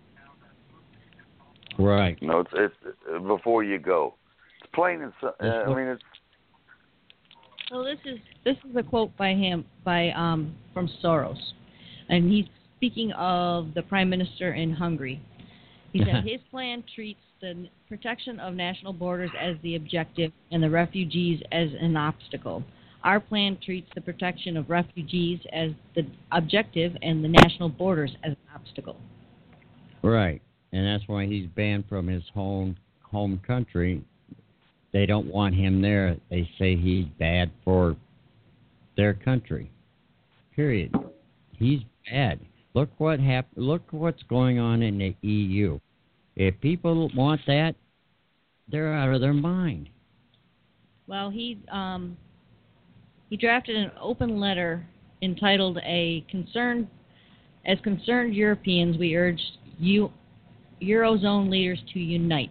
Right. You know, it's, it's before you go. It's plain and simple. Uh, I mean, it's. So this is this is a quote by him by um from Soros, and he's speaking of the Prime Minister in Hungary. He said his plan treats the protection of national borders as the objective and the refugees as an obstacle. Our plan treats the protection of refugees as the objective and the national borders as an obstacle. Right. And that's why he's banned from his home home country. They don't want him there. They say he's bad for their country. Period. He's bad. Look what hap- Look what's going on in the E U. If people want that, they're out of their mind. Well, he um, he drafted an open letter entitled "A Concern as Concerned Europeans, we urge you Eurozone leaders to unite."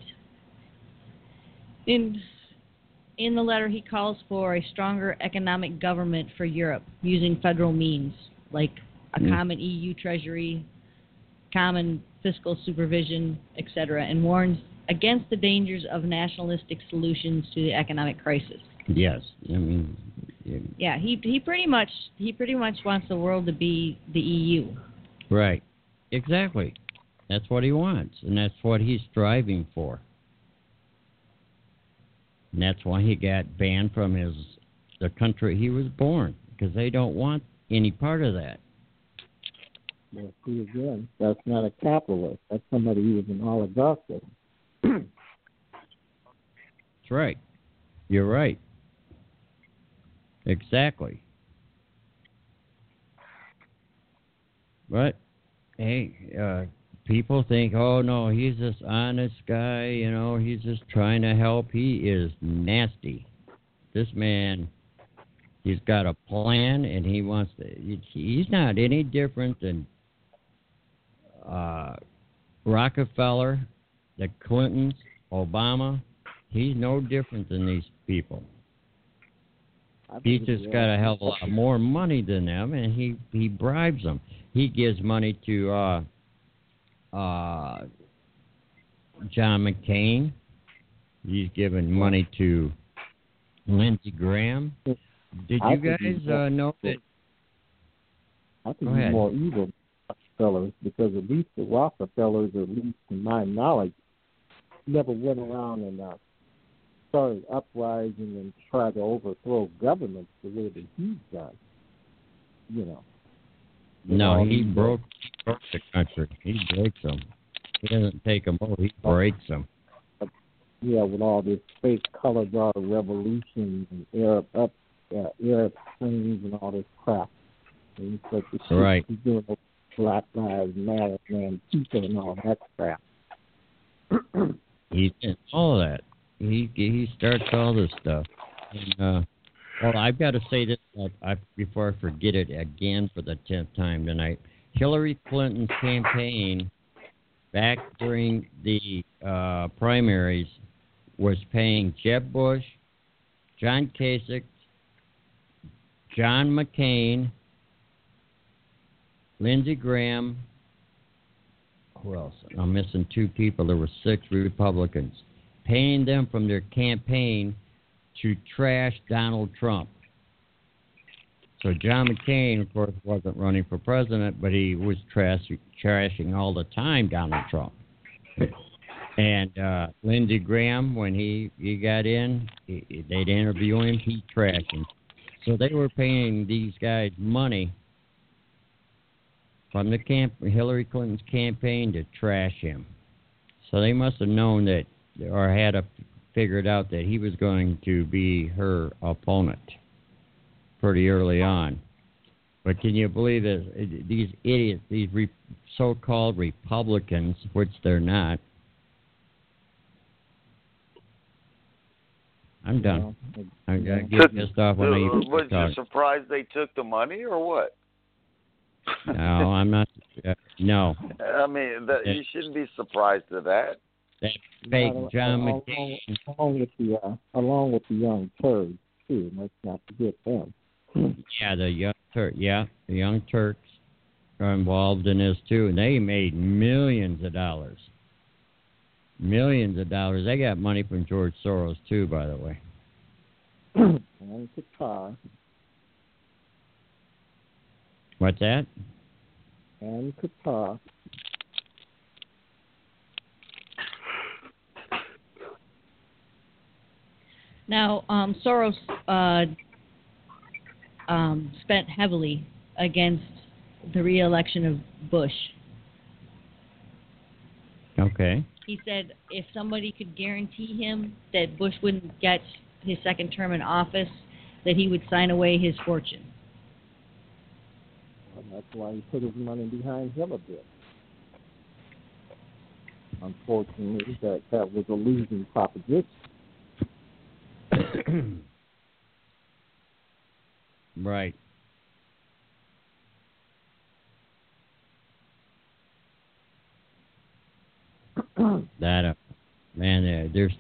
In in the letter, he calls for a stronger economic government for Europe using federal means like a mm. common E U treasury, common fiscal supervision, et cetera, and warns against the dangers of nationalistic solutions to the economic crisis. Yes, I mean, yeah, yeah he he pretty much he pretty much wants the world to be the E U. Right, exactly. That's what he wants, and that's what he's striving for. And that's why he got banned from his the country he was born, because they don't want any part of that. Well, see, again, that's not a capitalist. That's somebody who was an oligarch. That's right. You're right. Exactly. But, hey, uh, people think, oh, no, he's this honest guy, you know, he's just trying to help. He is nasty. This man, he's got a plan, and he wants to, he's not any different than uh, Rockefeller, the Clintons, Obama. He's no different than these people. He's just got a hell of a lot more money than them, and he, he bribes them. He gives money to uh, uh, John McCain. He's given money to Lindsey Graham. Did you guys uh, know that? I think he's more evil than Rockefellers, because at least the Rockefellers, at least in my knowledge, never went around and uh, started uprising and tried to overthrow governments the way that he's done. You know. No, he broke, he broke the country. He breaks them. He doesn't take them over. He breaks them. Yeah, with all this fake color guard revolution and Arab up, uh, Arab Springs and all this crap. And he's like the shit Right. he's doing with Black Lives Matter, man, people and all that crap. He did all that. He he starts all this stuff. And, uh, well, I've got to say this uh, I, before I forget it again for the tenth time tonight. Hillary Clinton's campaign back during the uh, primaries was paying Jeb Bush, John Kasich, John McCain, Lindsey Graham. Who else? I'm missing two people. There were six Republicans. Paying them from their campaign to trash Donald Trump. So John McCain, of course, wasn't running for president, but he was trash, trashing all the time Donald Trump. And uh, Lindsey Graham, when he, he got in, he, they'd interview him, he'd trash him. So they were paying these guys money from the camp, Hillary Clinton's campaign to trash him. So they must have known that, or had a, figured out that he was going to be her opponent pretty early on. But can you believe this? These idiots, these re, so-called Republicans, which they're not. I'm done. I, I get pissed off when I even Was talk. you surprised they took the money or what? No, I'm not. Uh, no. I mean, that, you shouldn't be surprised at that. That fake Along- John along, McCain. along with the uh, along with the young Turks too. Let's not forget them. Yeah, the young Turk. Yeah, the young Turks are involved in this too, and they made millions of dollars. Millions of dollars. They got money from George Soros too, by the way. And Qatar What's that? and Qatar. Now, um, Soros uh, um, spent heavily against the re-election of Bush. Okay. He said if somebody could guarantee him that Bush wouldn't get his second term in office, that he would sign away his fortune. And that's why he put his money behind him a bit. Unfortunately, that, that was a losing proposition. Right. that uh, man, uh, there's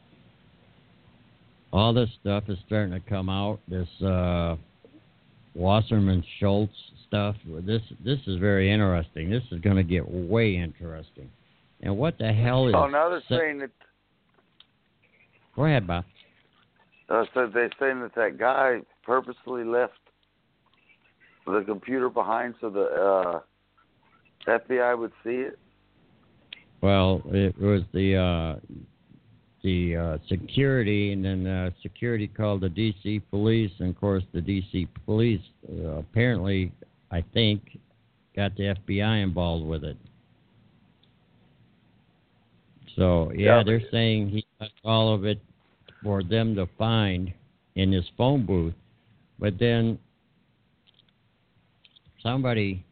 all this stuff is starting to come out. This uh, Wasserman Schultz stuff. This this is very interesting. This is going to get way interesting. And what the hell is? Oh, now they're se- saying that. Go ahead, Bob. Uh, so they're saying that that guy purposely left the computer behind so the uh, F B I would see it. Well, it was the uh, the uh, security, and then uh, security called the D C police, and of course the D C police uh, apparently, I think, got the F B I involved with it. So yeah, Yeah. they're saying he left all of it for them to find in his phone booth, but then somebody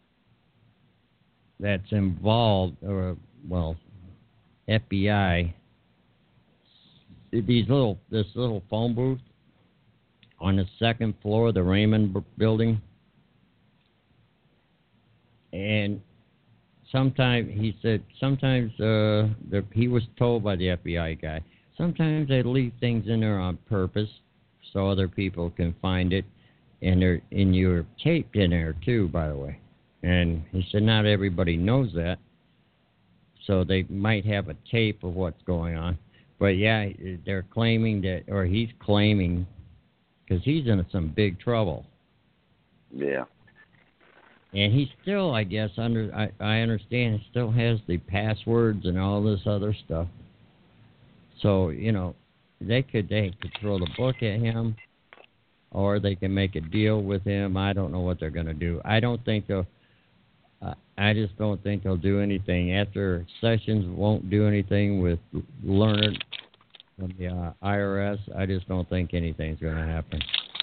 that's involved, or well, F B I, these little this little phone booth on the second floor of the Raymond b- building, and sometimes he said sometimes uh, the, he was told by the F B I guy sometimes they leave things in there on purpose so other people can find it, and they're and you're taped in there too, by the way. And he said not everybody knows that, so they might have a tape of what's going on. But yeah, they're claiming that, or he's claiming, because he's in some big trouble. Yeah. And he still, I guess, under I, I understand, he still has the passwords and all this other stuff. So, you know, they could they could throw the book at him, or they can make a deal with him. I don't know what they're going to do. I don't think they'll. Uh, I just don't think they'll do anything. After Sessions won't do anything with Leonard from the uh, I R S, I just don't think anything's going to happen.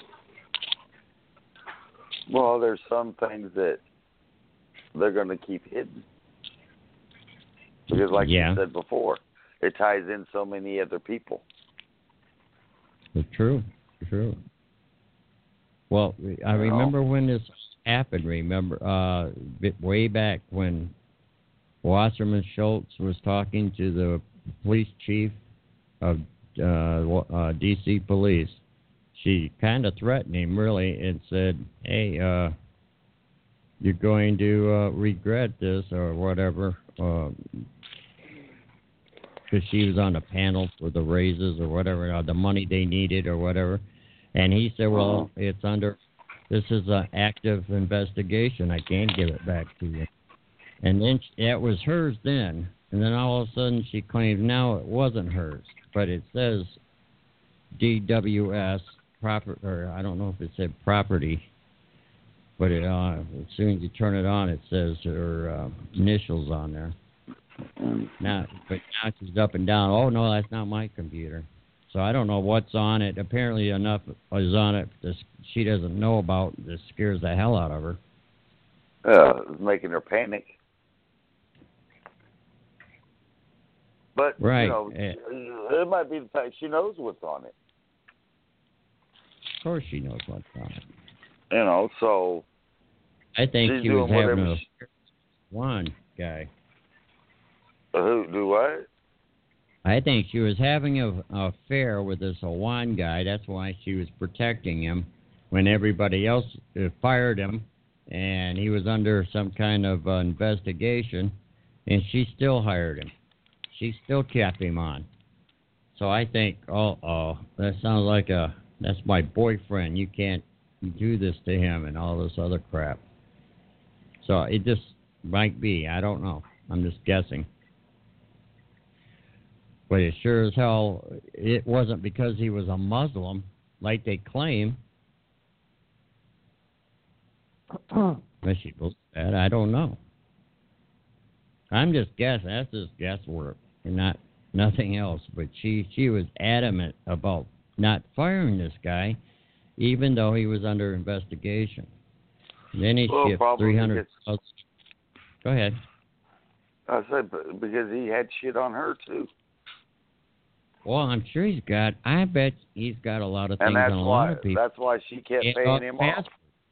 Well, there's some things that they're going to keep hidden. Because like yeah. you said before, it ties in so many other people. It's true. True. Well, I remember when this happened. Remember, uh, way back when Wasserman Schultz was talking to the police chief of uh, uh, D C Police. She kind of threatened him, really, and said, "Hey, uh, you're going to uh, regret this or whatever." Because uh, she was on the panel for the raises or whatever, or the money they needed or whatever. And he said, well, it's under, this is an active investigation. I can't give it back to you. And then she, that was hers then. And then all of a sudden she claims now it wasn't hers. But it says D W S, proper, or I don't know if it said property. But it, uh, as soon as you turn it on, it says her uh, initials on there. Now, but now she's up and down. Oh, no, that's not my computer. So I don't know what's on it. Apparently enough is on it that she doesn't know about. That scares the hell out of her. Uh, it's making her panic. But, right. you know, uh, it might be the fact she knows what's on it. Of course she knows what's on it. You know, so... I think she's she was having a she... one guy. Who, do what? I think she was having an affair with this Hawan guy. That's why she was protecting him when everybody else uh, fired him, and he was under some kind of uh, investigation, and she still hired him. She still kept him on. So I think, oh, oh, that sounds like a, that's my boyfriend. You can't do this to him and all this other crap. So it just might be. I don't know. I'm just guessing. But it sure as hell, it wasn't because he was a Muslim, like they claim. Unless she believes that, I don't know. I'm just guessing. That's just guesswork, and not nothing else. But she, she was adamant about not firing this guy, even though he was under investigation. Then he well, shipped three hundred. Go ahead. I said because he had shit on her too. Well, I'm sure he's got. I bet he's got a lot of things and that's on a why, lot of people. That's why she kept it paying him off.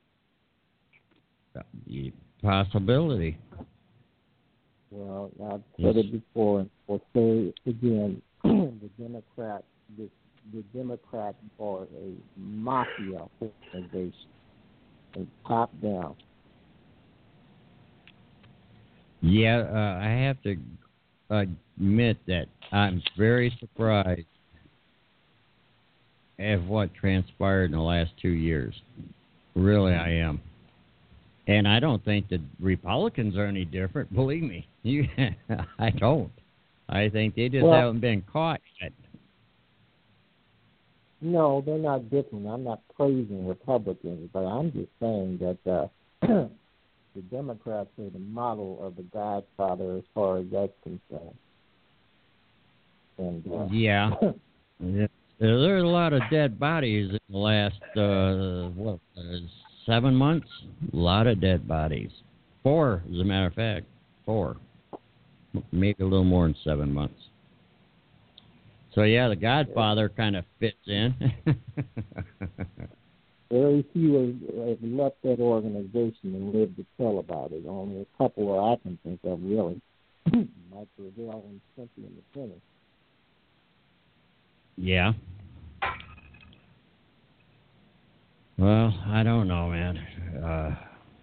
Possibility. Well, I've said it before, and we'll say it again. the Democrats, the, the Democrats are a mafia organization, and top down. Yeah, uh, I have to admit that I'm very surprised at what transpired in the last two years. Really, I am. And I don't think the Republicans are any different. Believe me, you, I don't. I think they just well, haven't been caught yet. No, they're not different. I'm not praising Republicans, but I'm just saying that uh, the Democrats are the model of the Godfather as far as that's concerned. And, uh, yeah. yeah. There's a lot of dead bodies in the last, uh, what, uh, seven months? A lot of dead bodies. Four, as a matter of fact. Four. Maybe a little more than seven months. So, yeah, the Godfather kind of fits in. Very few have left that organization and lived to tell about it. Only a couple that I can think of, really. Mike Revelle and Cynthia McKinney. Yeah. Well, I don't know, man. Uh,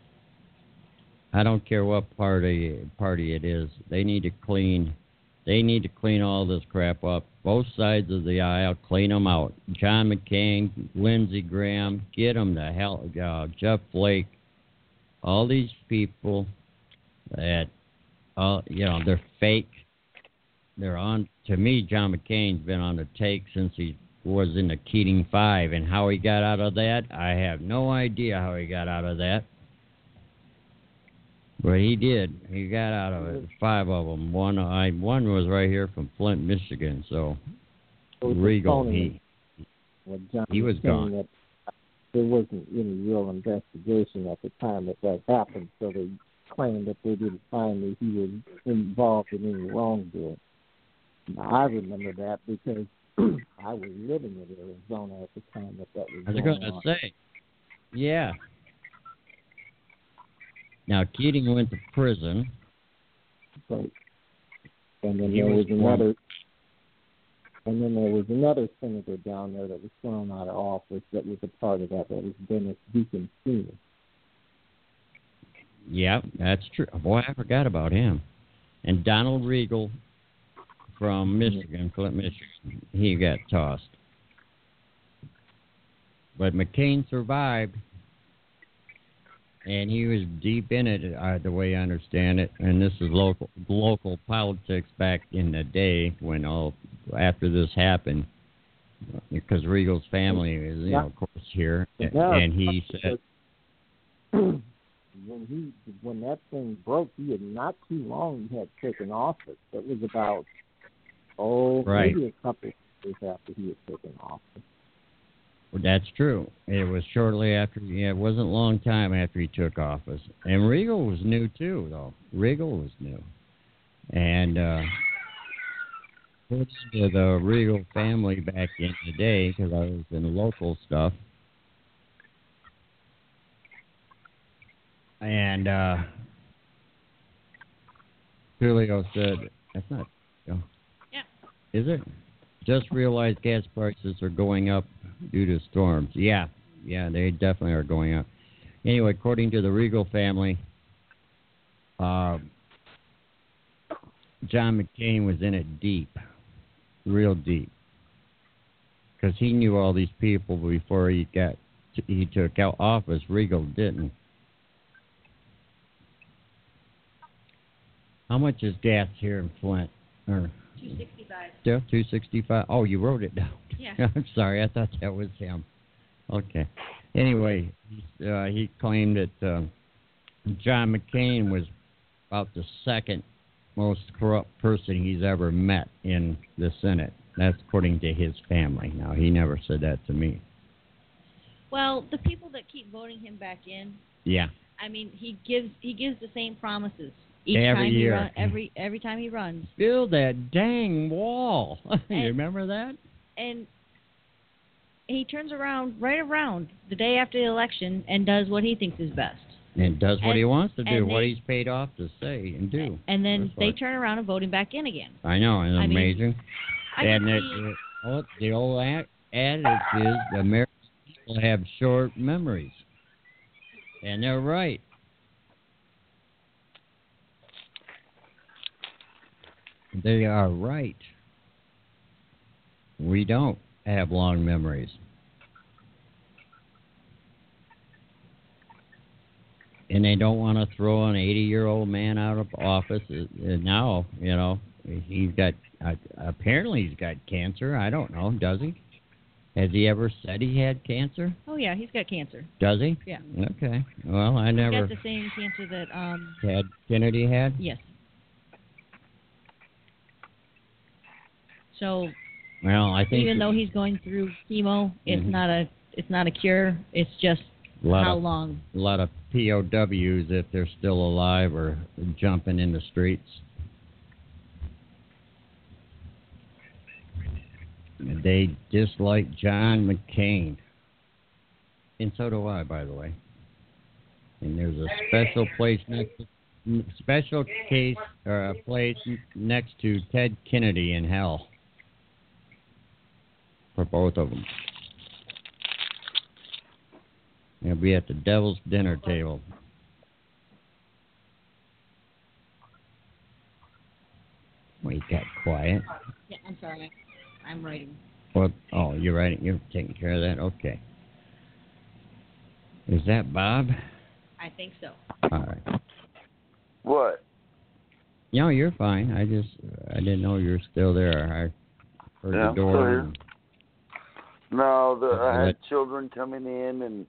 I don't care what party party it is. They need to clean. They need to clean all this crap up. Both sides of the aisle, clean them out. John McCain, Lindsey Graham, get them the hell. Uh, Jeff Flake, all these people that, uh, you know, they're fake. they're on. To me, John McCain's been on the take since he was in the Keating Five, and how he got out of that, I have no idea how he got out of that. But he did. He got out of it. Five of them. One, I one was right here from Flint, Michigan. So Regal, he he was gone. That there wasn't any real investigation at the time that that happened, so they claimed that they didn't find that he was involved in any wrongdoing. Now, I remember that because I was living in Arizona at the time that that was I was going going on. to say, yeah. Now, Keating went to prison. Right. And then He there was was another, and then there was another senator down there that was thrown out of office that was a part of that. That was Dennis Deacon Senior Yeah, that's true. Boy, I forgot about him. And Donald Regal from Michigan, Flint, Michigan, he got tossed. But McCain survived. And he was deep in it, uh, the way I understand it. And this is local local politics back in the day when all after this happened, because Regal's family is, you know, of course, here. Yeah. And he said, when he when that thing broke, he had not too long he had taken office. It was about oh right. maybe a couple of years after he had taken office. Well, that's true. It was shortly after, yeah, it wasn't a long time after he took office. And Regal was new, too, though. Regal was new. And uh, according to the Regal family back in the day, because I was in local stuff, and uh, Julio said, that's not, oh, yeah. Is it? Just realized gas prices are going up due to storms. Yeah, yeah, they definitely are going up. Anyway, according to the Regal family, uh, John McCain was in it deep, real deep, because he knew all these people before he got he took out office. Regal didn't. How much is gas here in Flint? Or, two sixty-five. Yeah, two sixty-five. Oh, you wrote it down. Yeah. I'm sorry. I thought that was him. Okay. Anyway, uh, he claimed that uh, John McCain was about the second most corrupt person he's ever met in the Senate. That's according to his family. Now, he never said that to me. Well, the people that keep voting him back in, Yeah. I mean, he gives he gives the same promises each Every time year. he run, every every time he runs. Build that dang wall. you And- remember that? And he turns around right around the day after the election and does what he thinks is best. And does what and, he wants to do, and what they, he's paid off to say and do. And then That's they what- turn around and vote him back in again. I know, it's I mean, amazing. I and can it, see, it, oh, the old ad- adage is the American people have short memories. And they're right. They are right. We don't have long memories. And they don't want to throw an eighty-year-old man out of office uh, now. You know, he's got uh, apparently he's got cancer. I don't know. Does he? Has he ever said he had cancer? oh yeah, he's got cancer. Does he? Yeah. Okay. Well, I He's never got the same cancer that um had Kennedy had. yes. So Well, I think even though he's going through chemo, it's Mhm. not a it's not a cure. It's just a lot how of long. a lot of P O Ws, if they're still alive, are jumping in the streets. They dislike John McCain. And so do I, by the way. And there's a special place next to, special case or a place next to Ted Kennedy in hell for both of them. They'll be at the devil's dinner table. Well, you got quiet. Yeah, I'm sorry. I'm writing. What? Oh, you're writing. You're taking care of that. Okay. Is that Bob? I think so. All right. What? No, you're fine. I just I didn't know you were still there. I heard Yeah, the door. I'm still here. And, No, the, I had That- children coming in, and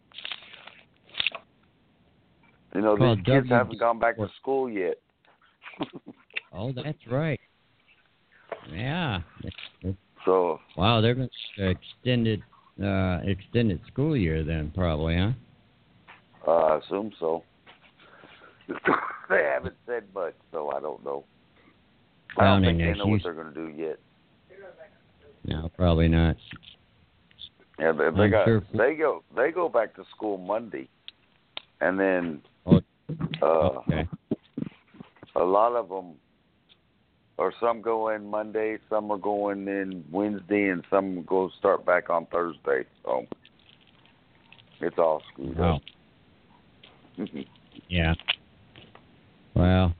you know Called these kids W- haven't gone back to school yet. oh, that's right. Yeah. It- it- So wow, they're going to extended uh, extended school year then, probably, huh? uh, I assume so. They haven't said much, so I don't know. I Down don't in think there, they know what she's- they're going to do yet. No, probably not. Yeah, they, they I'm got sure- they go they go back to school Monday, and then Oh, uh, okay. a lot of them, or some go in Monday, some are going in Wednesday, and some go start back on Thursday. So it's all screwed Wow. up. Yeah. Well,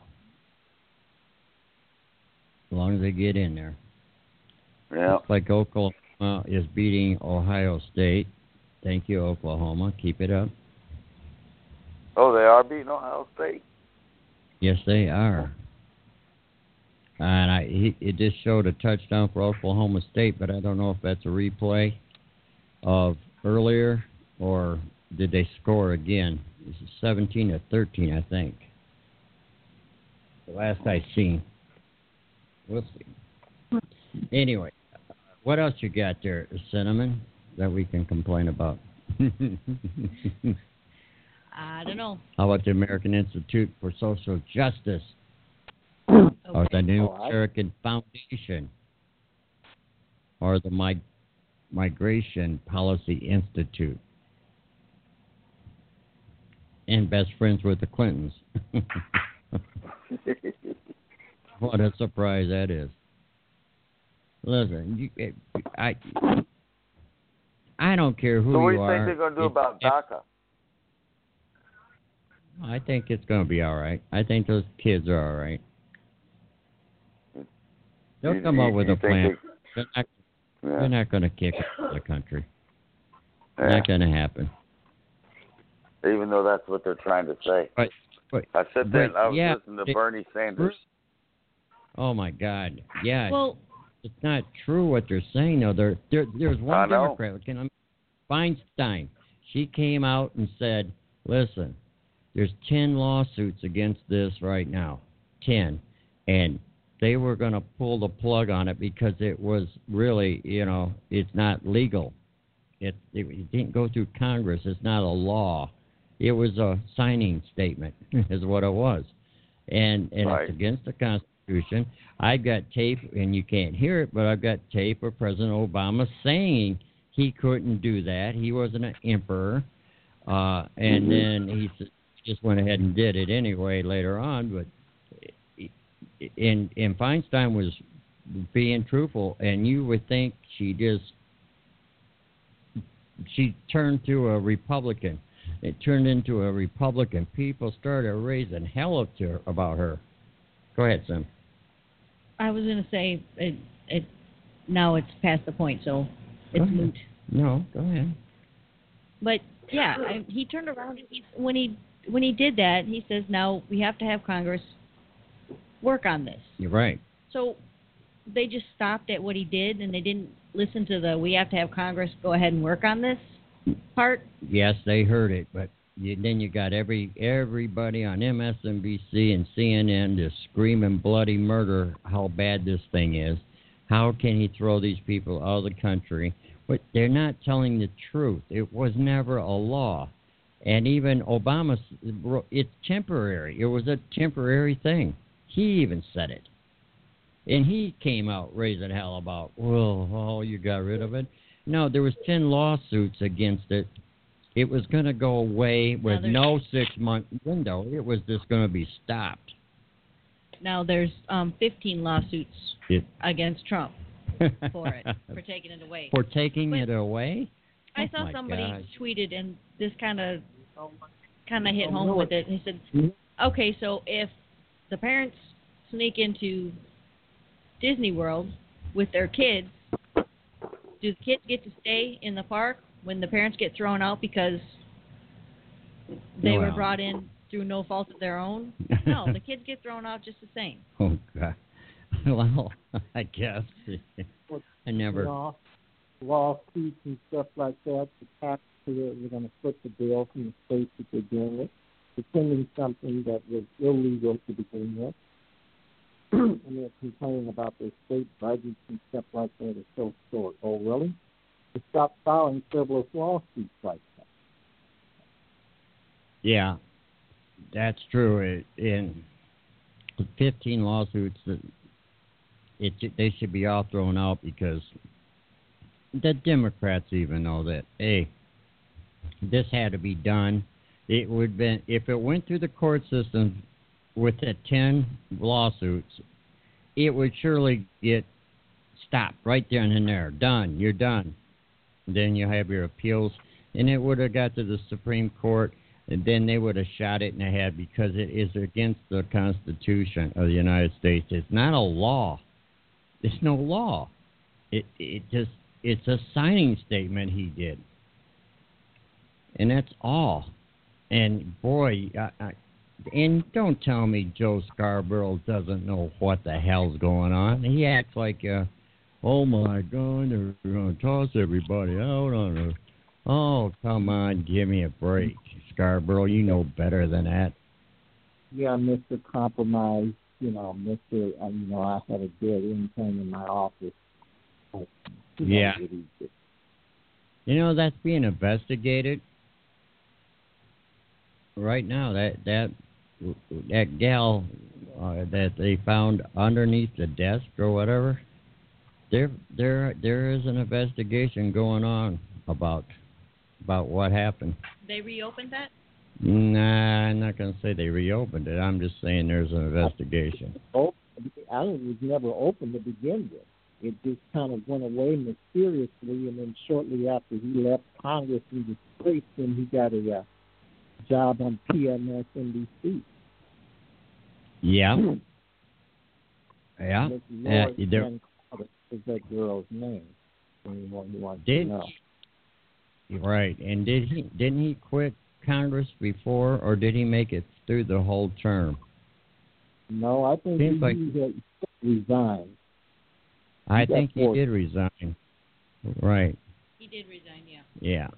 as long as they get in there. Yeah. Looks like Oklahoma is beating Ohio State. Thank you, Oklahoma. Keep it up. Oh, they are beating Ohio State. Yes, they are. And I, he, it just showed a touchdown for Oklahoma State, but I don't know if that's a replay of earlier or did they score again. This is seventeen to thirteen, I think. The last I seen. We'll see. Anyway, what else you got there, Cinnamon, that we can complain about? I don't know. How about the American Institute for Social Justice? Okay. Or the New Oh, I- American Foundation? Or the Mig- Migration Policy Institute? And best friends with the Clintons. What a surprise that is. Listen, you, I, I don't care who So what do you you are. think they're going to do If- about if- DACA? I think it's going to be all right. I think those kids are all right. They'll You- come you- up with you a think plan. they- They're not, Yeah. they're not going to kick it out of the country. Yeah. Not going to happen. Even though that's what they're trying to say. But, but I said that but, I was yeah, listening to they- Bernie Sanders. oh my God, yeah. Well, It's not true what they're saying, though. There, there, there's I one know. Democrat, can I- Feinstein. She came out and said, listen, there's ten lawsuits against this right now. ten. And they were going to pull the plug on it because it was really, you know, it's not legal. It, it, it didn't go through Congress. It's not a law. It was a signing statement is what it was. And, and Right. it's against the Constitution. I've got tape, and you can't hear it, but I've got tape of President Obama saying he couldn't do that. He wasn't an emperor. Uh, and Mm-hmm. then he s- just went ahead and did it anyway later on. But and, and Feinstein was being truthful, and you would think she just she turned to a Republican. It turned into a Republican. People started raising hell up to her about her. Go ahead, Sam. I was going to say it, it. Now it's past the point, so it's Go ahead. moot. No, go ahead. But yeah, I, he turned around and he, when he when he did that, he says now we have to have Congress work on this. You're right. So they just stopped at what he did, and they didn't listen to the we have to have Congress go ahead and work on this part. Yes, they heard it, but you, then you got every everybody on M S N B C and C N N just screaming bloody murder how bad this thing is. How can he throw these people out of the country? But they're not telling the truth. It was never a law. And even Obama, it's temporary. It was a temporary thing. He even said it. And he came out raising hell about, well, oh, you got rid of it. No, there was ten lawsuits against it. It was going to go away with there's- no six-month window. It was just going to be stopped. Now there's um, fifteen lawsuits It, against Trump for it for taking it away. For taking But- it away? I Oh, saw my somebody gosh. tweeted, and this kind of kind of hit home with it. And he said, "Okay, so if the parents sneak into Disney World with their kids, do the kids get to stay in the park when the parents get thrown out because they were Well. brought in through no fault of their own. No, the kids get thrown out just the same. Oh, God. Well, I guess. I never... You know, lawsuits and stuff like that, the tax we're going to put the bill from the state to begin with, defending something that was illegal to begin with. And they're complaining about their state budgets and stuff like that are so short. Oh, really? To stop filing frivolous lawsuits like that. Yeah, that's true. It, in fifteen lawsuits, it, it they should be all thrown out because the Democrats even know that, hey, this had to be done. It would been if it went through the court system with the ten lawsuits, it would surely get stopped right there and there. Done. You're done. Then you have your appeals, and it would have got to the Supreme Court, and then they would have shot it in the head because it is against the Constitution of the United States. It's not a law. It's no law. It it just it's a signing statement he did, and that's all. And boy, I, I, and don't tell me Joe Scarborough doesn't know what the hell's going on. He acts like, uh, oh my God, they're going to toss everybody out on a. Oh, come on, give me a break, Scarborough. You know better than that. Yeah, Mister Compromise. You know, Mister Uh, you know, I had a good intern in my office. Uh, yeah. You know, that's being investigated right now. That that that gal uh, that they found underneath the desk or whatever. There there there is an investigation going on about about what happened. They reopened that? Nah, I'm not going to say they reopened it. I'm just saying there's an investigation. Oh, I think it was never open to begin with. It just kind of went away mysteriously, and then shortly after he left Congress in disgrace, then he got a uh, job on P M S N B C. Yeah. yeah. Yeah. Uh, there, is that girl's name? Anyone who wants did, to know. Right, and did he didn't he quit Congress before, or did he make it through the whole term? No, I think Seems he, like, he resigned. I he think he forced. did resign. Right. He did resign, yeah. Yeah.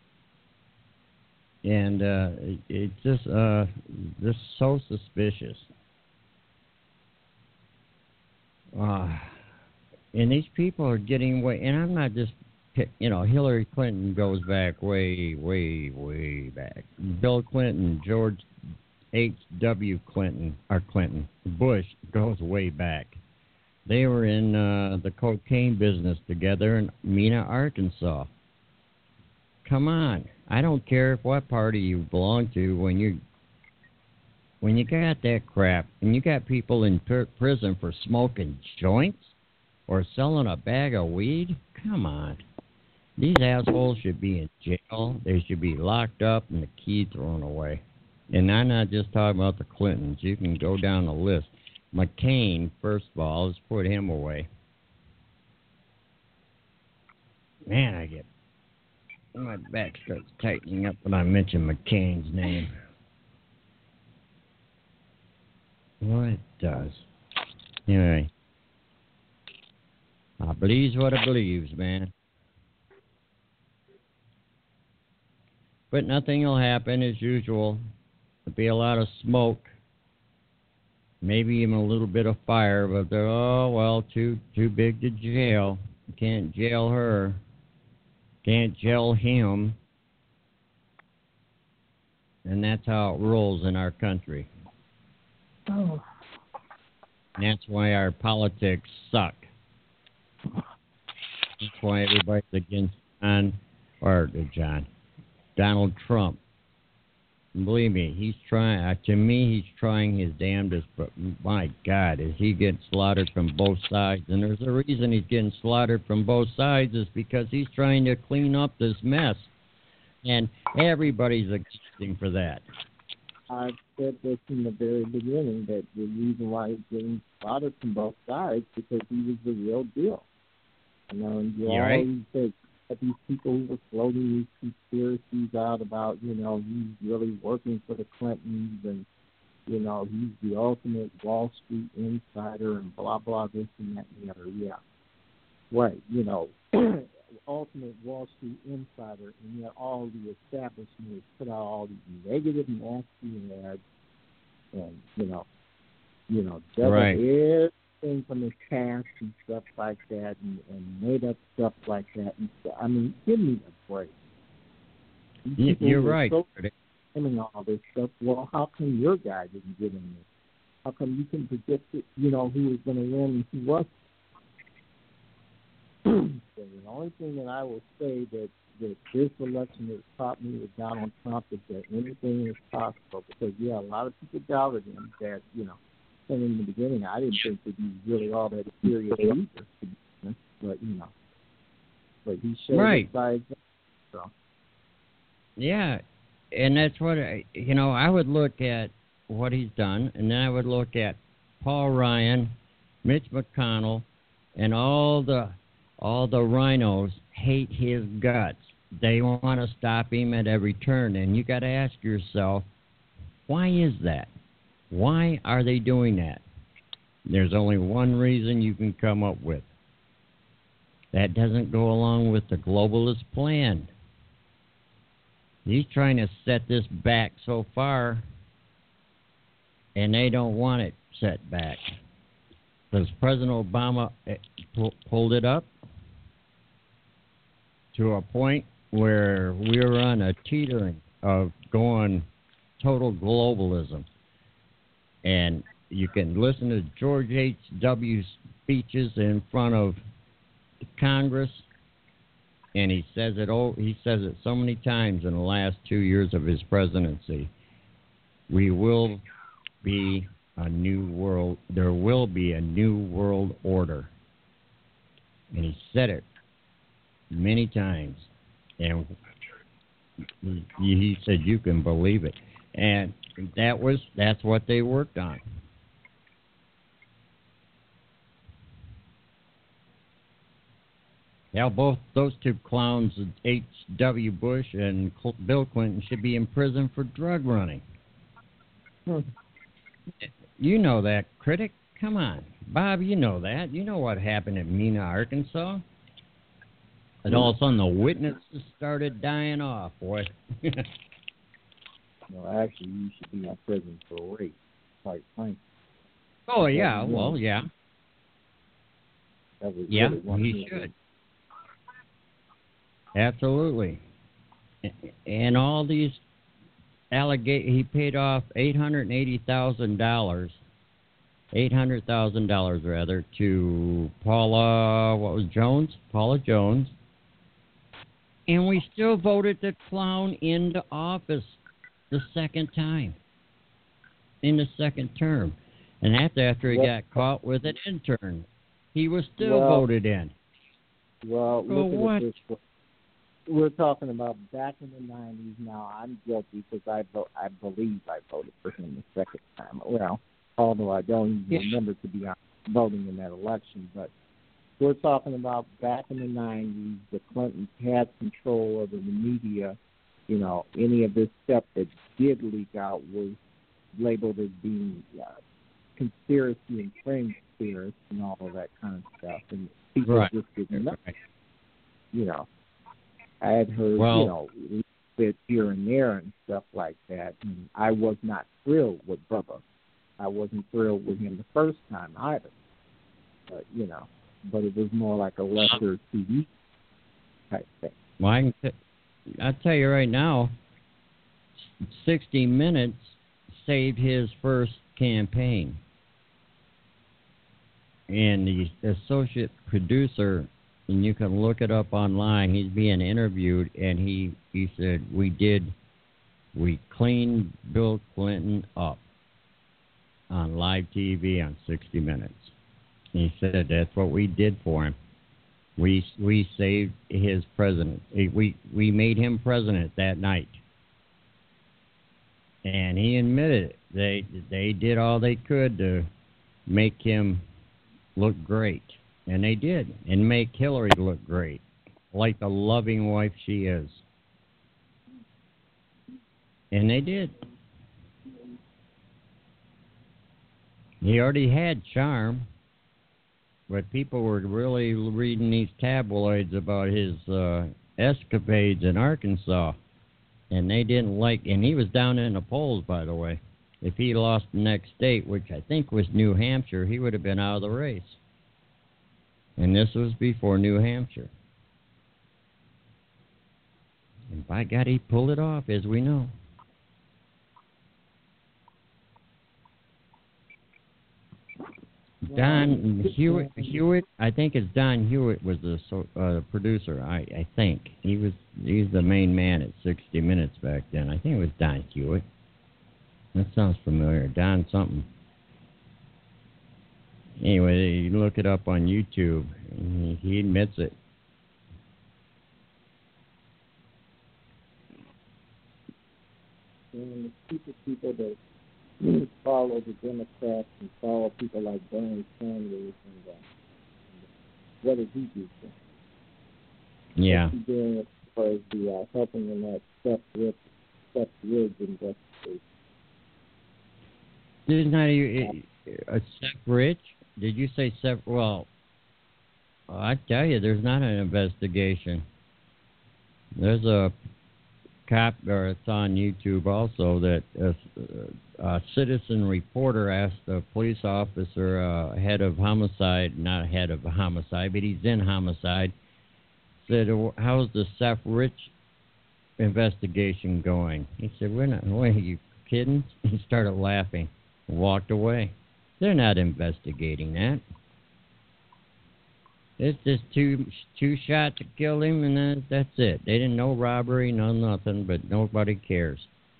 And uh, it, it just uh, just so suspicious. Uh, and these people are getting away, and I'm not just, you know, Hillary Clinton goes back way, way, way back. Bill Clinton, George H W Clinton, or Clinton, Bush goes way back. They were in uh, the cocaine business together in Mena, Arkansas. Come on. I don't care what party you belong to when you when you got that crap and you got people in pr- prison for smoking joints or selling a bag of weed. Come on. These assholes should be in jail. They should be locked up and the key thrown away. And I'm not just talking about the Clintons. You can go down the list. McCain, first of all, let's put him away. Man, I get... my back starts tightening up when I mention McCain's name. Well, it does. Anyway. I believes what I believes, man. But nothing will happen as usual. There'll be a lot of smoke. Maybe even a little bit of fire, but they're, oh, well, too too big to jail. Can't jail her. Can't jail him. And that's how it rolls in our country. Oh. And that's why our politics suck. That's why everybody's against John, or John, Donald Trump. And believe me, he's trying, uh, to me, he's trying his damnedest, but my God, is he getting slaughtered from both sides. And there's a reason he's getting slaughtered from both sides is because he's trying to clean up this mess. And everybody's accusing for that. I said this in the very beginning, that the reason why he's getting slaughtered from both sides because he was the real deal. You know, and you You're right. always say at these people who were floating these conspiracies out about, you know, he's really working for the Clintons and, you know, he's the ultimate Wall Street insider and blah, blah, this and that and the other. Yeah. Right. You know, ultimate Wall Street insider, and yet all the establishment put out all these negative, nasty ads and, you know, you know, devil right. everything from his past and stuff like that and, and made up stuff like that. And so, I mean, give me a break. Y- you're right. So claiming all this stuff. Well, how come your guy didn't get in there? How come you can predict it, you know, who was going to win and who wasn't? So the only thing that I will say that, that this election has taught me with Donald Trump is that anything is possible. Because, yeah, a lot of people doubted him that, you know, and in the beginning, I didn't think that he was really all that serious either, but, you know, but he showed right. it by example. So. Yeah, and that's what, I, you know, I would look at what he's done, and then I would look at Paul Ryan, Mitch McConnell, and all the all the rhinos hate his guts. They want to stop him at every turn, and you got to ask yourself, why is that? Why are they doing that? There's only one reason you can come up with. That doesn't go along with the globalist plan. He's trying to set this back so far, and they don't want it set back. Because President Obama pulled it up to a point where we were on a teetering of going total globalism. And you can listen to George H W speeches in front of Congress, and he says it oh, he says it so many times in the last two years of his presidency. We will be a new world. There will be a new world order, and he said it many times. And he, he said, "You can believe it," and that was that's what they worked on. Now, both those two clowns, H W Bush and Bill Clinton, should be in prison for drug running. Hmm. You know that, critic. Come on. Bob, you know that. You know what happened in Mena, Arkansas. And all of a sudden, the witnesses started dying off, boy. No, actually, you should be in prison for rape, quite frankly. Oh, yeah. Well, yeah. That was yeah, really he should. Absolutely. And all these allegate he paid off eight hundred eighty thousand dollars, eight hundred thousand dollars rather, to Paula, what was Jones? Paula Jones. And we still voted the clown into office the second time, in the second term. And that's after he well, got caught with an intern. He was still well, voted in. Well, so look what? at it this way. We're talking about back in the nineties. Now I'm guilty because I vote. I believe I voted for him the second time. Well, although I don't even yeah. remember to be voting in that election, but we're talking about back in the nineties. The Clintons had control over the media. You know, any of this stuff that did leak out was labeled as being uh, conspiracy and frame conspiracy and all of that kind of stuff, and people right. just didn't know. Right. You know. I had heard, well, you know, a little bit here and there and stuff like that. And I was not thrilled with Bubba. I wasn't thrilled with him the first time either. But, you know, but it was more like a lesser T V type thing. Well, I can t- I'll tell you right now, sixty minutes saved his first campaign. And the associate producer, and you can look it up online, he's being interviewed, and he, he said, we did, we cleaned Bill Clinton up on live T V on sixty minutes. And he said that's what we did for him. We we saved his president. We, we made him president that night. And he admitted it. They, they did all they could to make him look great. And they did, and make Hillary look great. like the loving wife she is. And they did. He already had charm, but people were really reading these tabloids about his uh, escapades in Arkansas, and they didn't like, and he was down in the polls, by the way. If he lost the next state, which I think was New Hampshire, he would have been out of the race. And this was before New Hampshire. And by God, he pulled it off, as we know. Don Hewitt, Hewitt, I think it's Don Hewitt was the so, uh, producer. I, I think he was. He's the main man at sixty minutes back then. I think it was Don Hewitt. That sounds familiar. Don something. Anyway, you look it up on YouTube. And he, he admits it. And the people, people that follow the Democrats and follow people like Bernie Sanders, and uh, what did he do? Yeah. What's he doing as far as the uh, helping in that Seth Rich, Seth Ridge investigation? There's not a, a Seth Rich. Did you say Seth? Well, I tell you, there's not an investigation. There's a cop, or it's on YouTube also, that a, a citizen reporter asked a police officer, uh, head of homicide, not head of homicide, but he's in homicide, said, how's the Seth Rich investigation going? He said, we're not, wait, are you kidding? He started laughing, walked away. They're not investigating that. It's just two two shots to kill him, and that, that's it. They didn't know robbery, no nothing, but nobody cares.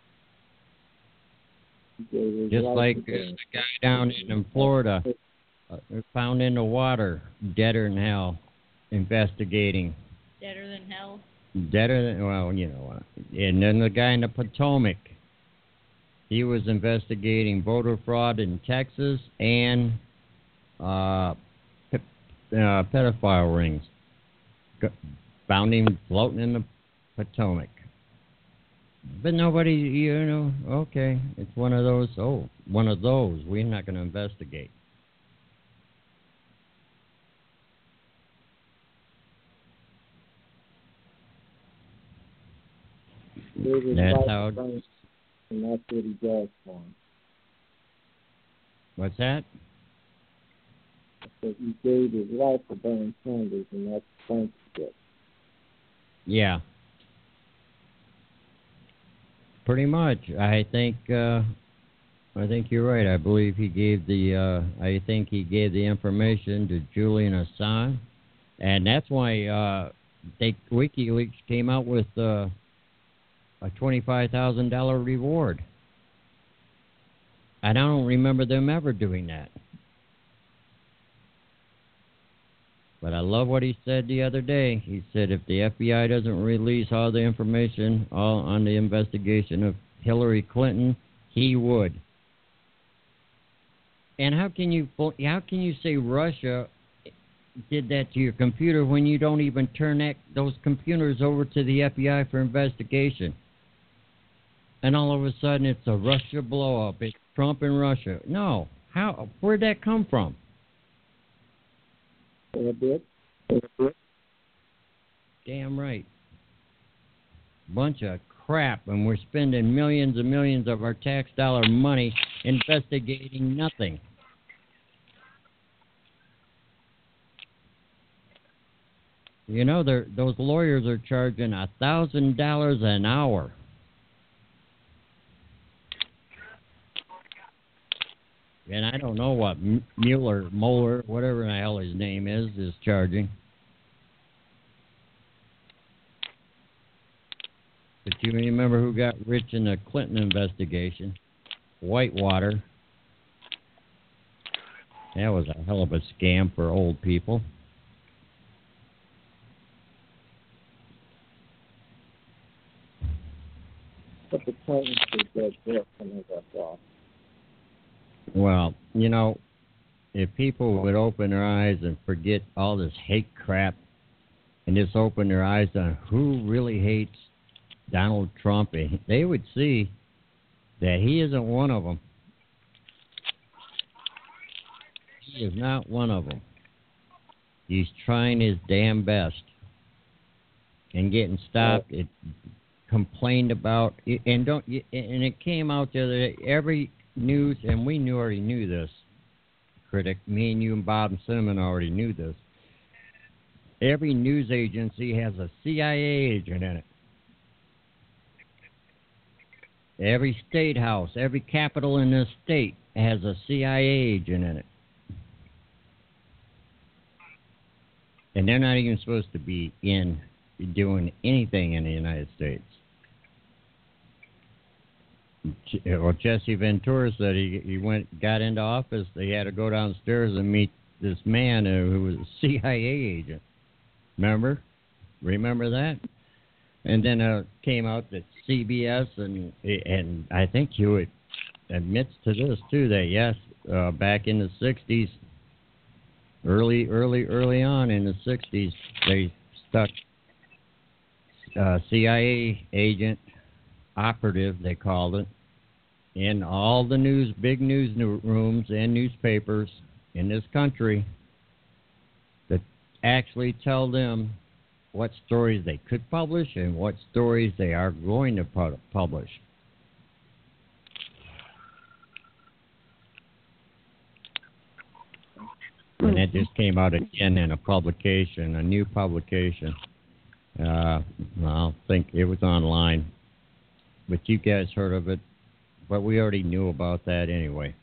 Just like uh, the guy down in Florida, uh, found in the water, deader than hell, investigating. Deader than hell? Deader than, well, you know. Uh, and then the guy in the Potomac, he was investigating voter fraud in Texas and uh, pe- uh, pedophile rings. G- found him floating in the Potomac. But nobody, you know, okay, it's one of those, oh, one of those, we're not going to investigate. That's how it, and that's what he does for him. What's that? That he gave his life for Bernie Sanders, and that's thanks to it. Yeah. Pretty much. I think uh, I think you're right. I believe he gave the uh, I think he gave the information to Julian Assange, and that's why uh, they WikiLeaks came out with uh, a twenty-five thousand dollar reward. I don't remember them ever doing that. But I love what he said the other day. He said if the F B I doesn't release all the information all on the investigation of Hillary Clinton, he would. And how can you how can you say Russia did that to your computer when you don't even turn that, those computers over to the F B I for investigation? And all of a sudden it's a Russia blow up. It's Trump and Russia. No. How? Where'd that come from? A bit. A bit. Damn right. Bunch of crap, and we're spending millions and millions of our tax dollar money investigating nothing. You know, those lawyers are charging a thousand dollars an hour. And I don't know what Mueller, Mueller, whatever the hell his name is, is charging. But you remember who got rich in the Clinton investigation? Whitewater. That was a hell of a scam for old people. But the Clintons were dead broke when they got off. Well, you know, if people would open their eyes and forget all this hate crap and just open their eyes on who really hates Donald Trump, and they would see that he isn't one of them. He is not one of them. He's trying his damn best and getting stopped. It complained about, and don't, and it came out the other day. Every news, and we knew already knew this. Critic, me and you and Bob and Cinnamon already knew this. Every news agency has a C I A agent in it. Every state house, every capital in this state has a C I A agent in it. And they're not even supposed to be in doing anything in the United States. Well, Jesse Ventura said he he went got into office. They had to go downstairs and meet this man who was a C I A agent. Remember? Remember that? And then uh, came out that C B S and and I think Hewitt admits to this too, that yes, uh, back in the sixties, early early early on in the sixties, they stuck uh, C I A agent operative, they called it, in all the news, big news rooms and newspapers in this country that actually tell them what stories they could publish and what stories they are going to pu- publish. And that just came out again in a publication, a new publication. Uh, I think it was online. But you guys heard of it, but we already knew about that anyway.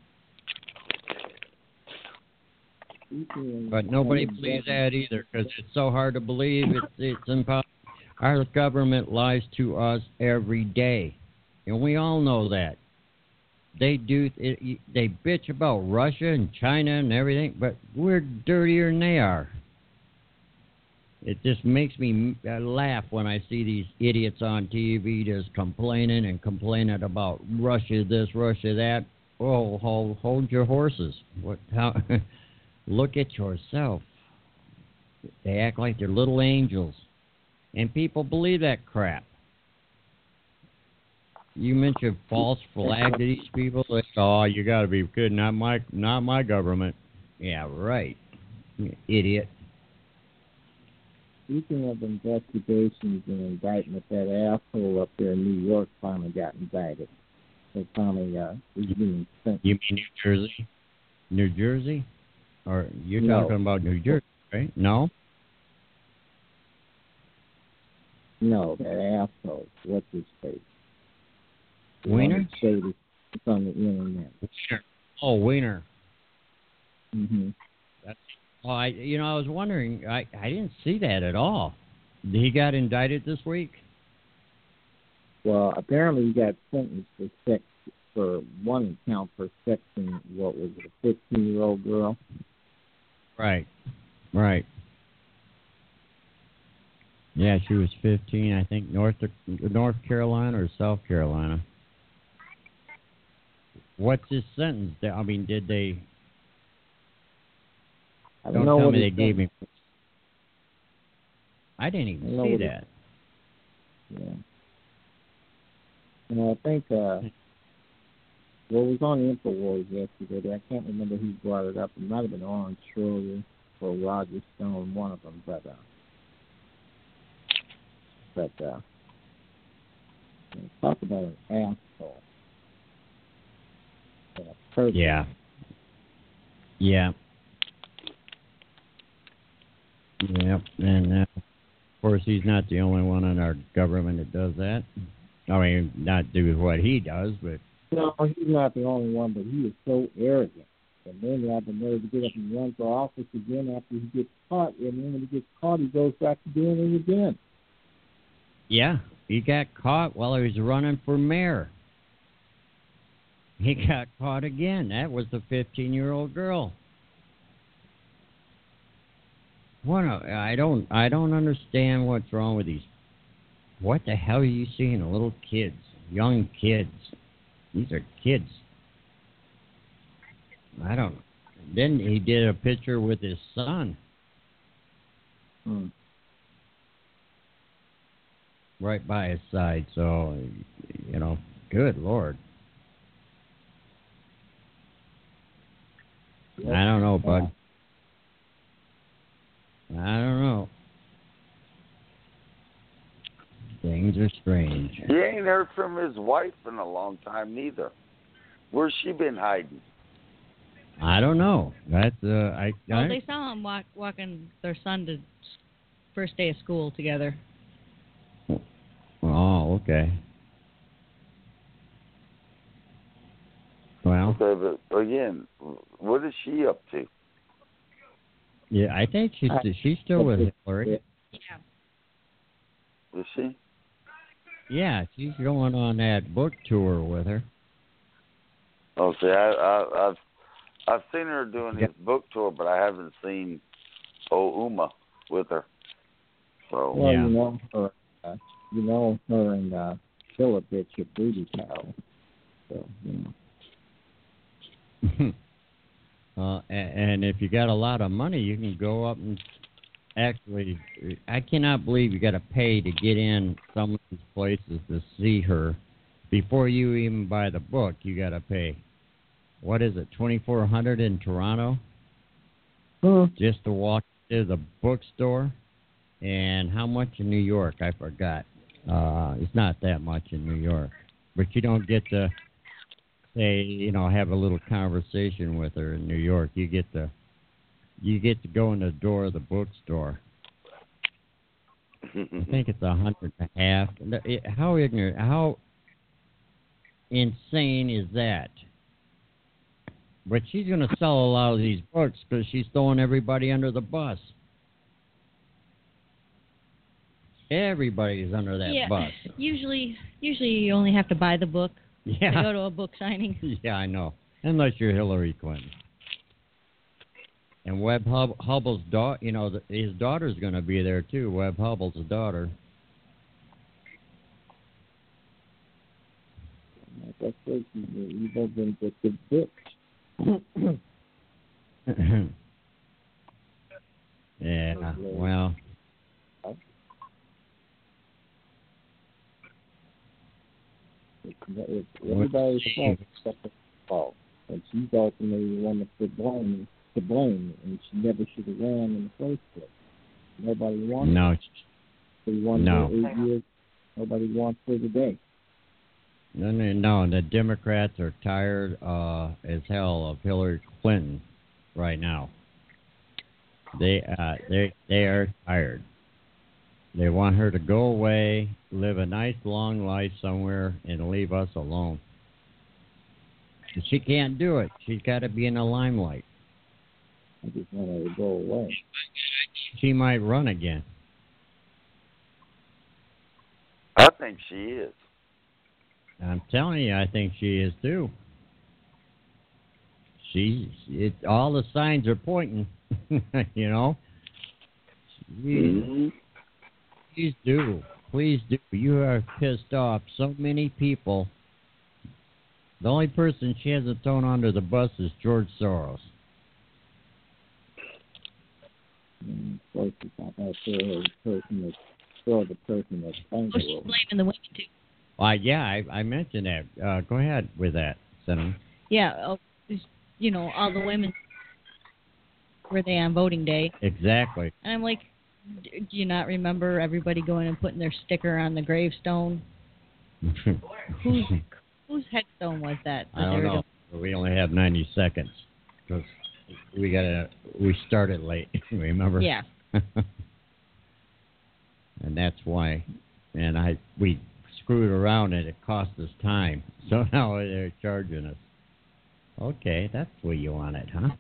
But nobody believes that either, because it's so hard to believe. It's it's impossible. Our government lies to us every day, and we all know that. They do. It, they bitch about Russia and China and everything, but we're dirtier than they are. It just makes me laugh when I see these idiots on T V just complaining and complaining about Russia this, Russia that. Oh, hold, hold your horses. What? How? Look at yourself. They act like they're little angels, and people believe that crap. You mentioned false flag to these people. They say, oh, you got to be good. Not my, not my government. Yeah, right. You idiot. Speaking of investigations and indictment, that asshole up there in New York finally got indicted. They finally uh, is being sent. You mean New Jersey? New Jersey? Or you're no. talking about New Jersey, right? No? No, that asshole. What's his face? Wiener? It's on the internet. Wiener. Oh, Wiener. Mm-hmm. That's, well, I, you know, I was wondering, I, I didn't see that at all. He got indicted this week? Well, apparently he got sentenced for sex, for one count for sexting, what was it, a fifteen-year-old girl? Right, right. Yeah, she was fifteen, I think, North North Carolina or South Carolina. What's his sentence? I mean, did they... I don't, don't know tell what me they gave done. me... I didn't even I see what that. It, yeah. And I think... Uh, Well, it was on InfoWars yesterday. I can't remember who brought it up. It might have been Orange Schroyer or Roger Stone, one of them. But, uh, but uh, talk about an asshole. Uh, yeah. Yeah. Yep. And, uh, of course, he's not the only one in our government that does that. I mean, not do what he does, but... No, he's not the only one, but he is so arrogant. And then he had the nerve to get up and run for office again after he gets caught. And then when he gets caught, he goes back to doing it again. Yeah, he got caught while he was running for mayor. He got caught again. That was the fifteen-year-old girl. What a, I don't, I don't understand what's wrong with these. What the hell are you seeing? Little kids, young kids. These are kids. I don't know. Then he did a picture with his son. Hmm. right by his side. So, you know, good Lord. Yep. I don't know, bud. I don't know. Things are strange. He ain't heard from his wife in a long time neither. Where's she been hiding? I don't know. That's uh, I. Well, I they saw him walk, walking their son to s- first day of school together. Oh, okay. Well, Okay, but again, what is she up to? yeah, I think she's she's still with Hillary. Yeah. Is she? Yeah, she's going on that book tour with her. Oh, see, I, I, I've I've seen her doing Yeah. his book tour, but I haven't seen O Uma with her. So Well, Yeah. you know her, uh, you know her and uh, Philip, it's your booty pal. So you know. uh, and, and if you got a lot of money, you can go up and actually. I cannot believe you got to pay to get in some of these places to see her. Before you even buy the book, you got to pay. What is it, twenty-four hundred in Toronto? Hmm. Just to walk to the bookstore? And how much in New York? I forgot. Uh, it's not that much in New York. But you don't get to say, you know, have a little conversation with her in New York. You get to you get to go in the door of the bookstore. I think it's a hundred and a half. How ignorant, how insane is that? But she's going to sell a lot of these books because she's throwing everybody under the bus. Everybody's under that yeah. bus. Usually, usually you only have to buy the book to Yeah. go to a book signing. Yeah, I know. Unless you're Hillary Clinton. And Webb Hub- Hubble's daughter, you know, the, his daughter's going to be there too. Webb Hubble's daughter. Like I said, you, you both been with the books. Yeah, well, It's everybody's fault except her fault, and she's ultimately the one to blame. To blame, and she never should have ran in the first place. Nobody wants no, her. They wanted no. her eight years. Nobody wants her today. No, no, no. The Democrats are tired uh, as hell of Hillary Clinton right now. They, uh, they, they are tired. They want her to go away, live a nice long life somewhere, and leave us alone. And she can't do it. She's got to be in the limelight. I just want her to go away. She might run again. I think she is. I'm telling you, I think she is too. She, it, all the signs are pointing. You know. Mm-hmm. Please do, please do. You have pissed off so many people. The only person she hasn't thrown under the bus is George Soros. And of course, it's not that the person that's still the person that's Oh, she's bankrolled. blaming the women too. Uh, yeah, I, I mentioned that. Uh, go ahead with that, Senator. Yeah, oh, you know, all the women were they on voting day, Exactly. and I'm like, do you not remember everybody going and putting their sticker on the gravestone? Whose whose headstone was that? I don't know. We only have ninety seconds because we gotta. We started late. Remember? Yeah. And that's why. And I we screwed around and it cost us time. So now they're charging us. Okay, that's where you want it, huh?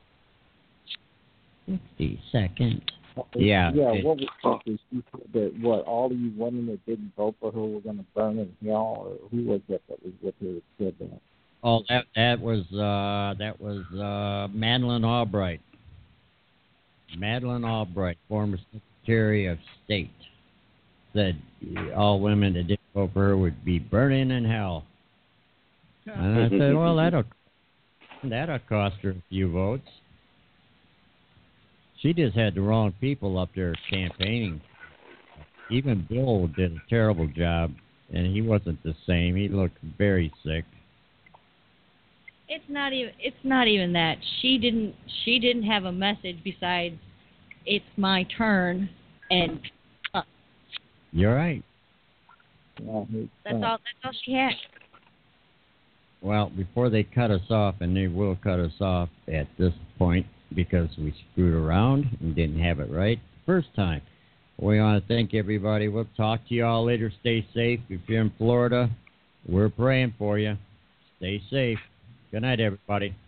Fifty seconds. Yeah. Yeah, it- what was this? You said that what all of you women that didn't vote for her were going to burn in hell, or who was that that was with her that said that? Oh, that that was uh, that was uh, Madeleine Albright. Madeleine Albright, former Secretary of State, said all women that didn't vote for her would be burning in hell. And I said, well, that'll that'll cost her a few votes. She just had the wrong people up there campaigning. even Bill did a terrible job, and he wasn't the same. He looked very sick. It's not even. It's not even that. She didn't. She didn't have a message besides, "It's my turn," and. Uh, You're right. Yeah, it's, that's uh, all. That's all she had. Well, before they cut us off, and they will cut us off at this point because we screwed around and didn't have it right the first time. We want to thank everybody. We'll talk to you all later. Stay safe. If you're in Florida, we're praying for you. Stay safe. Good night, everybody.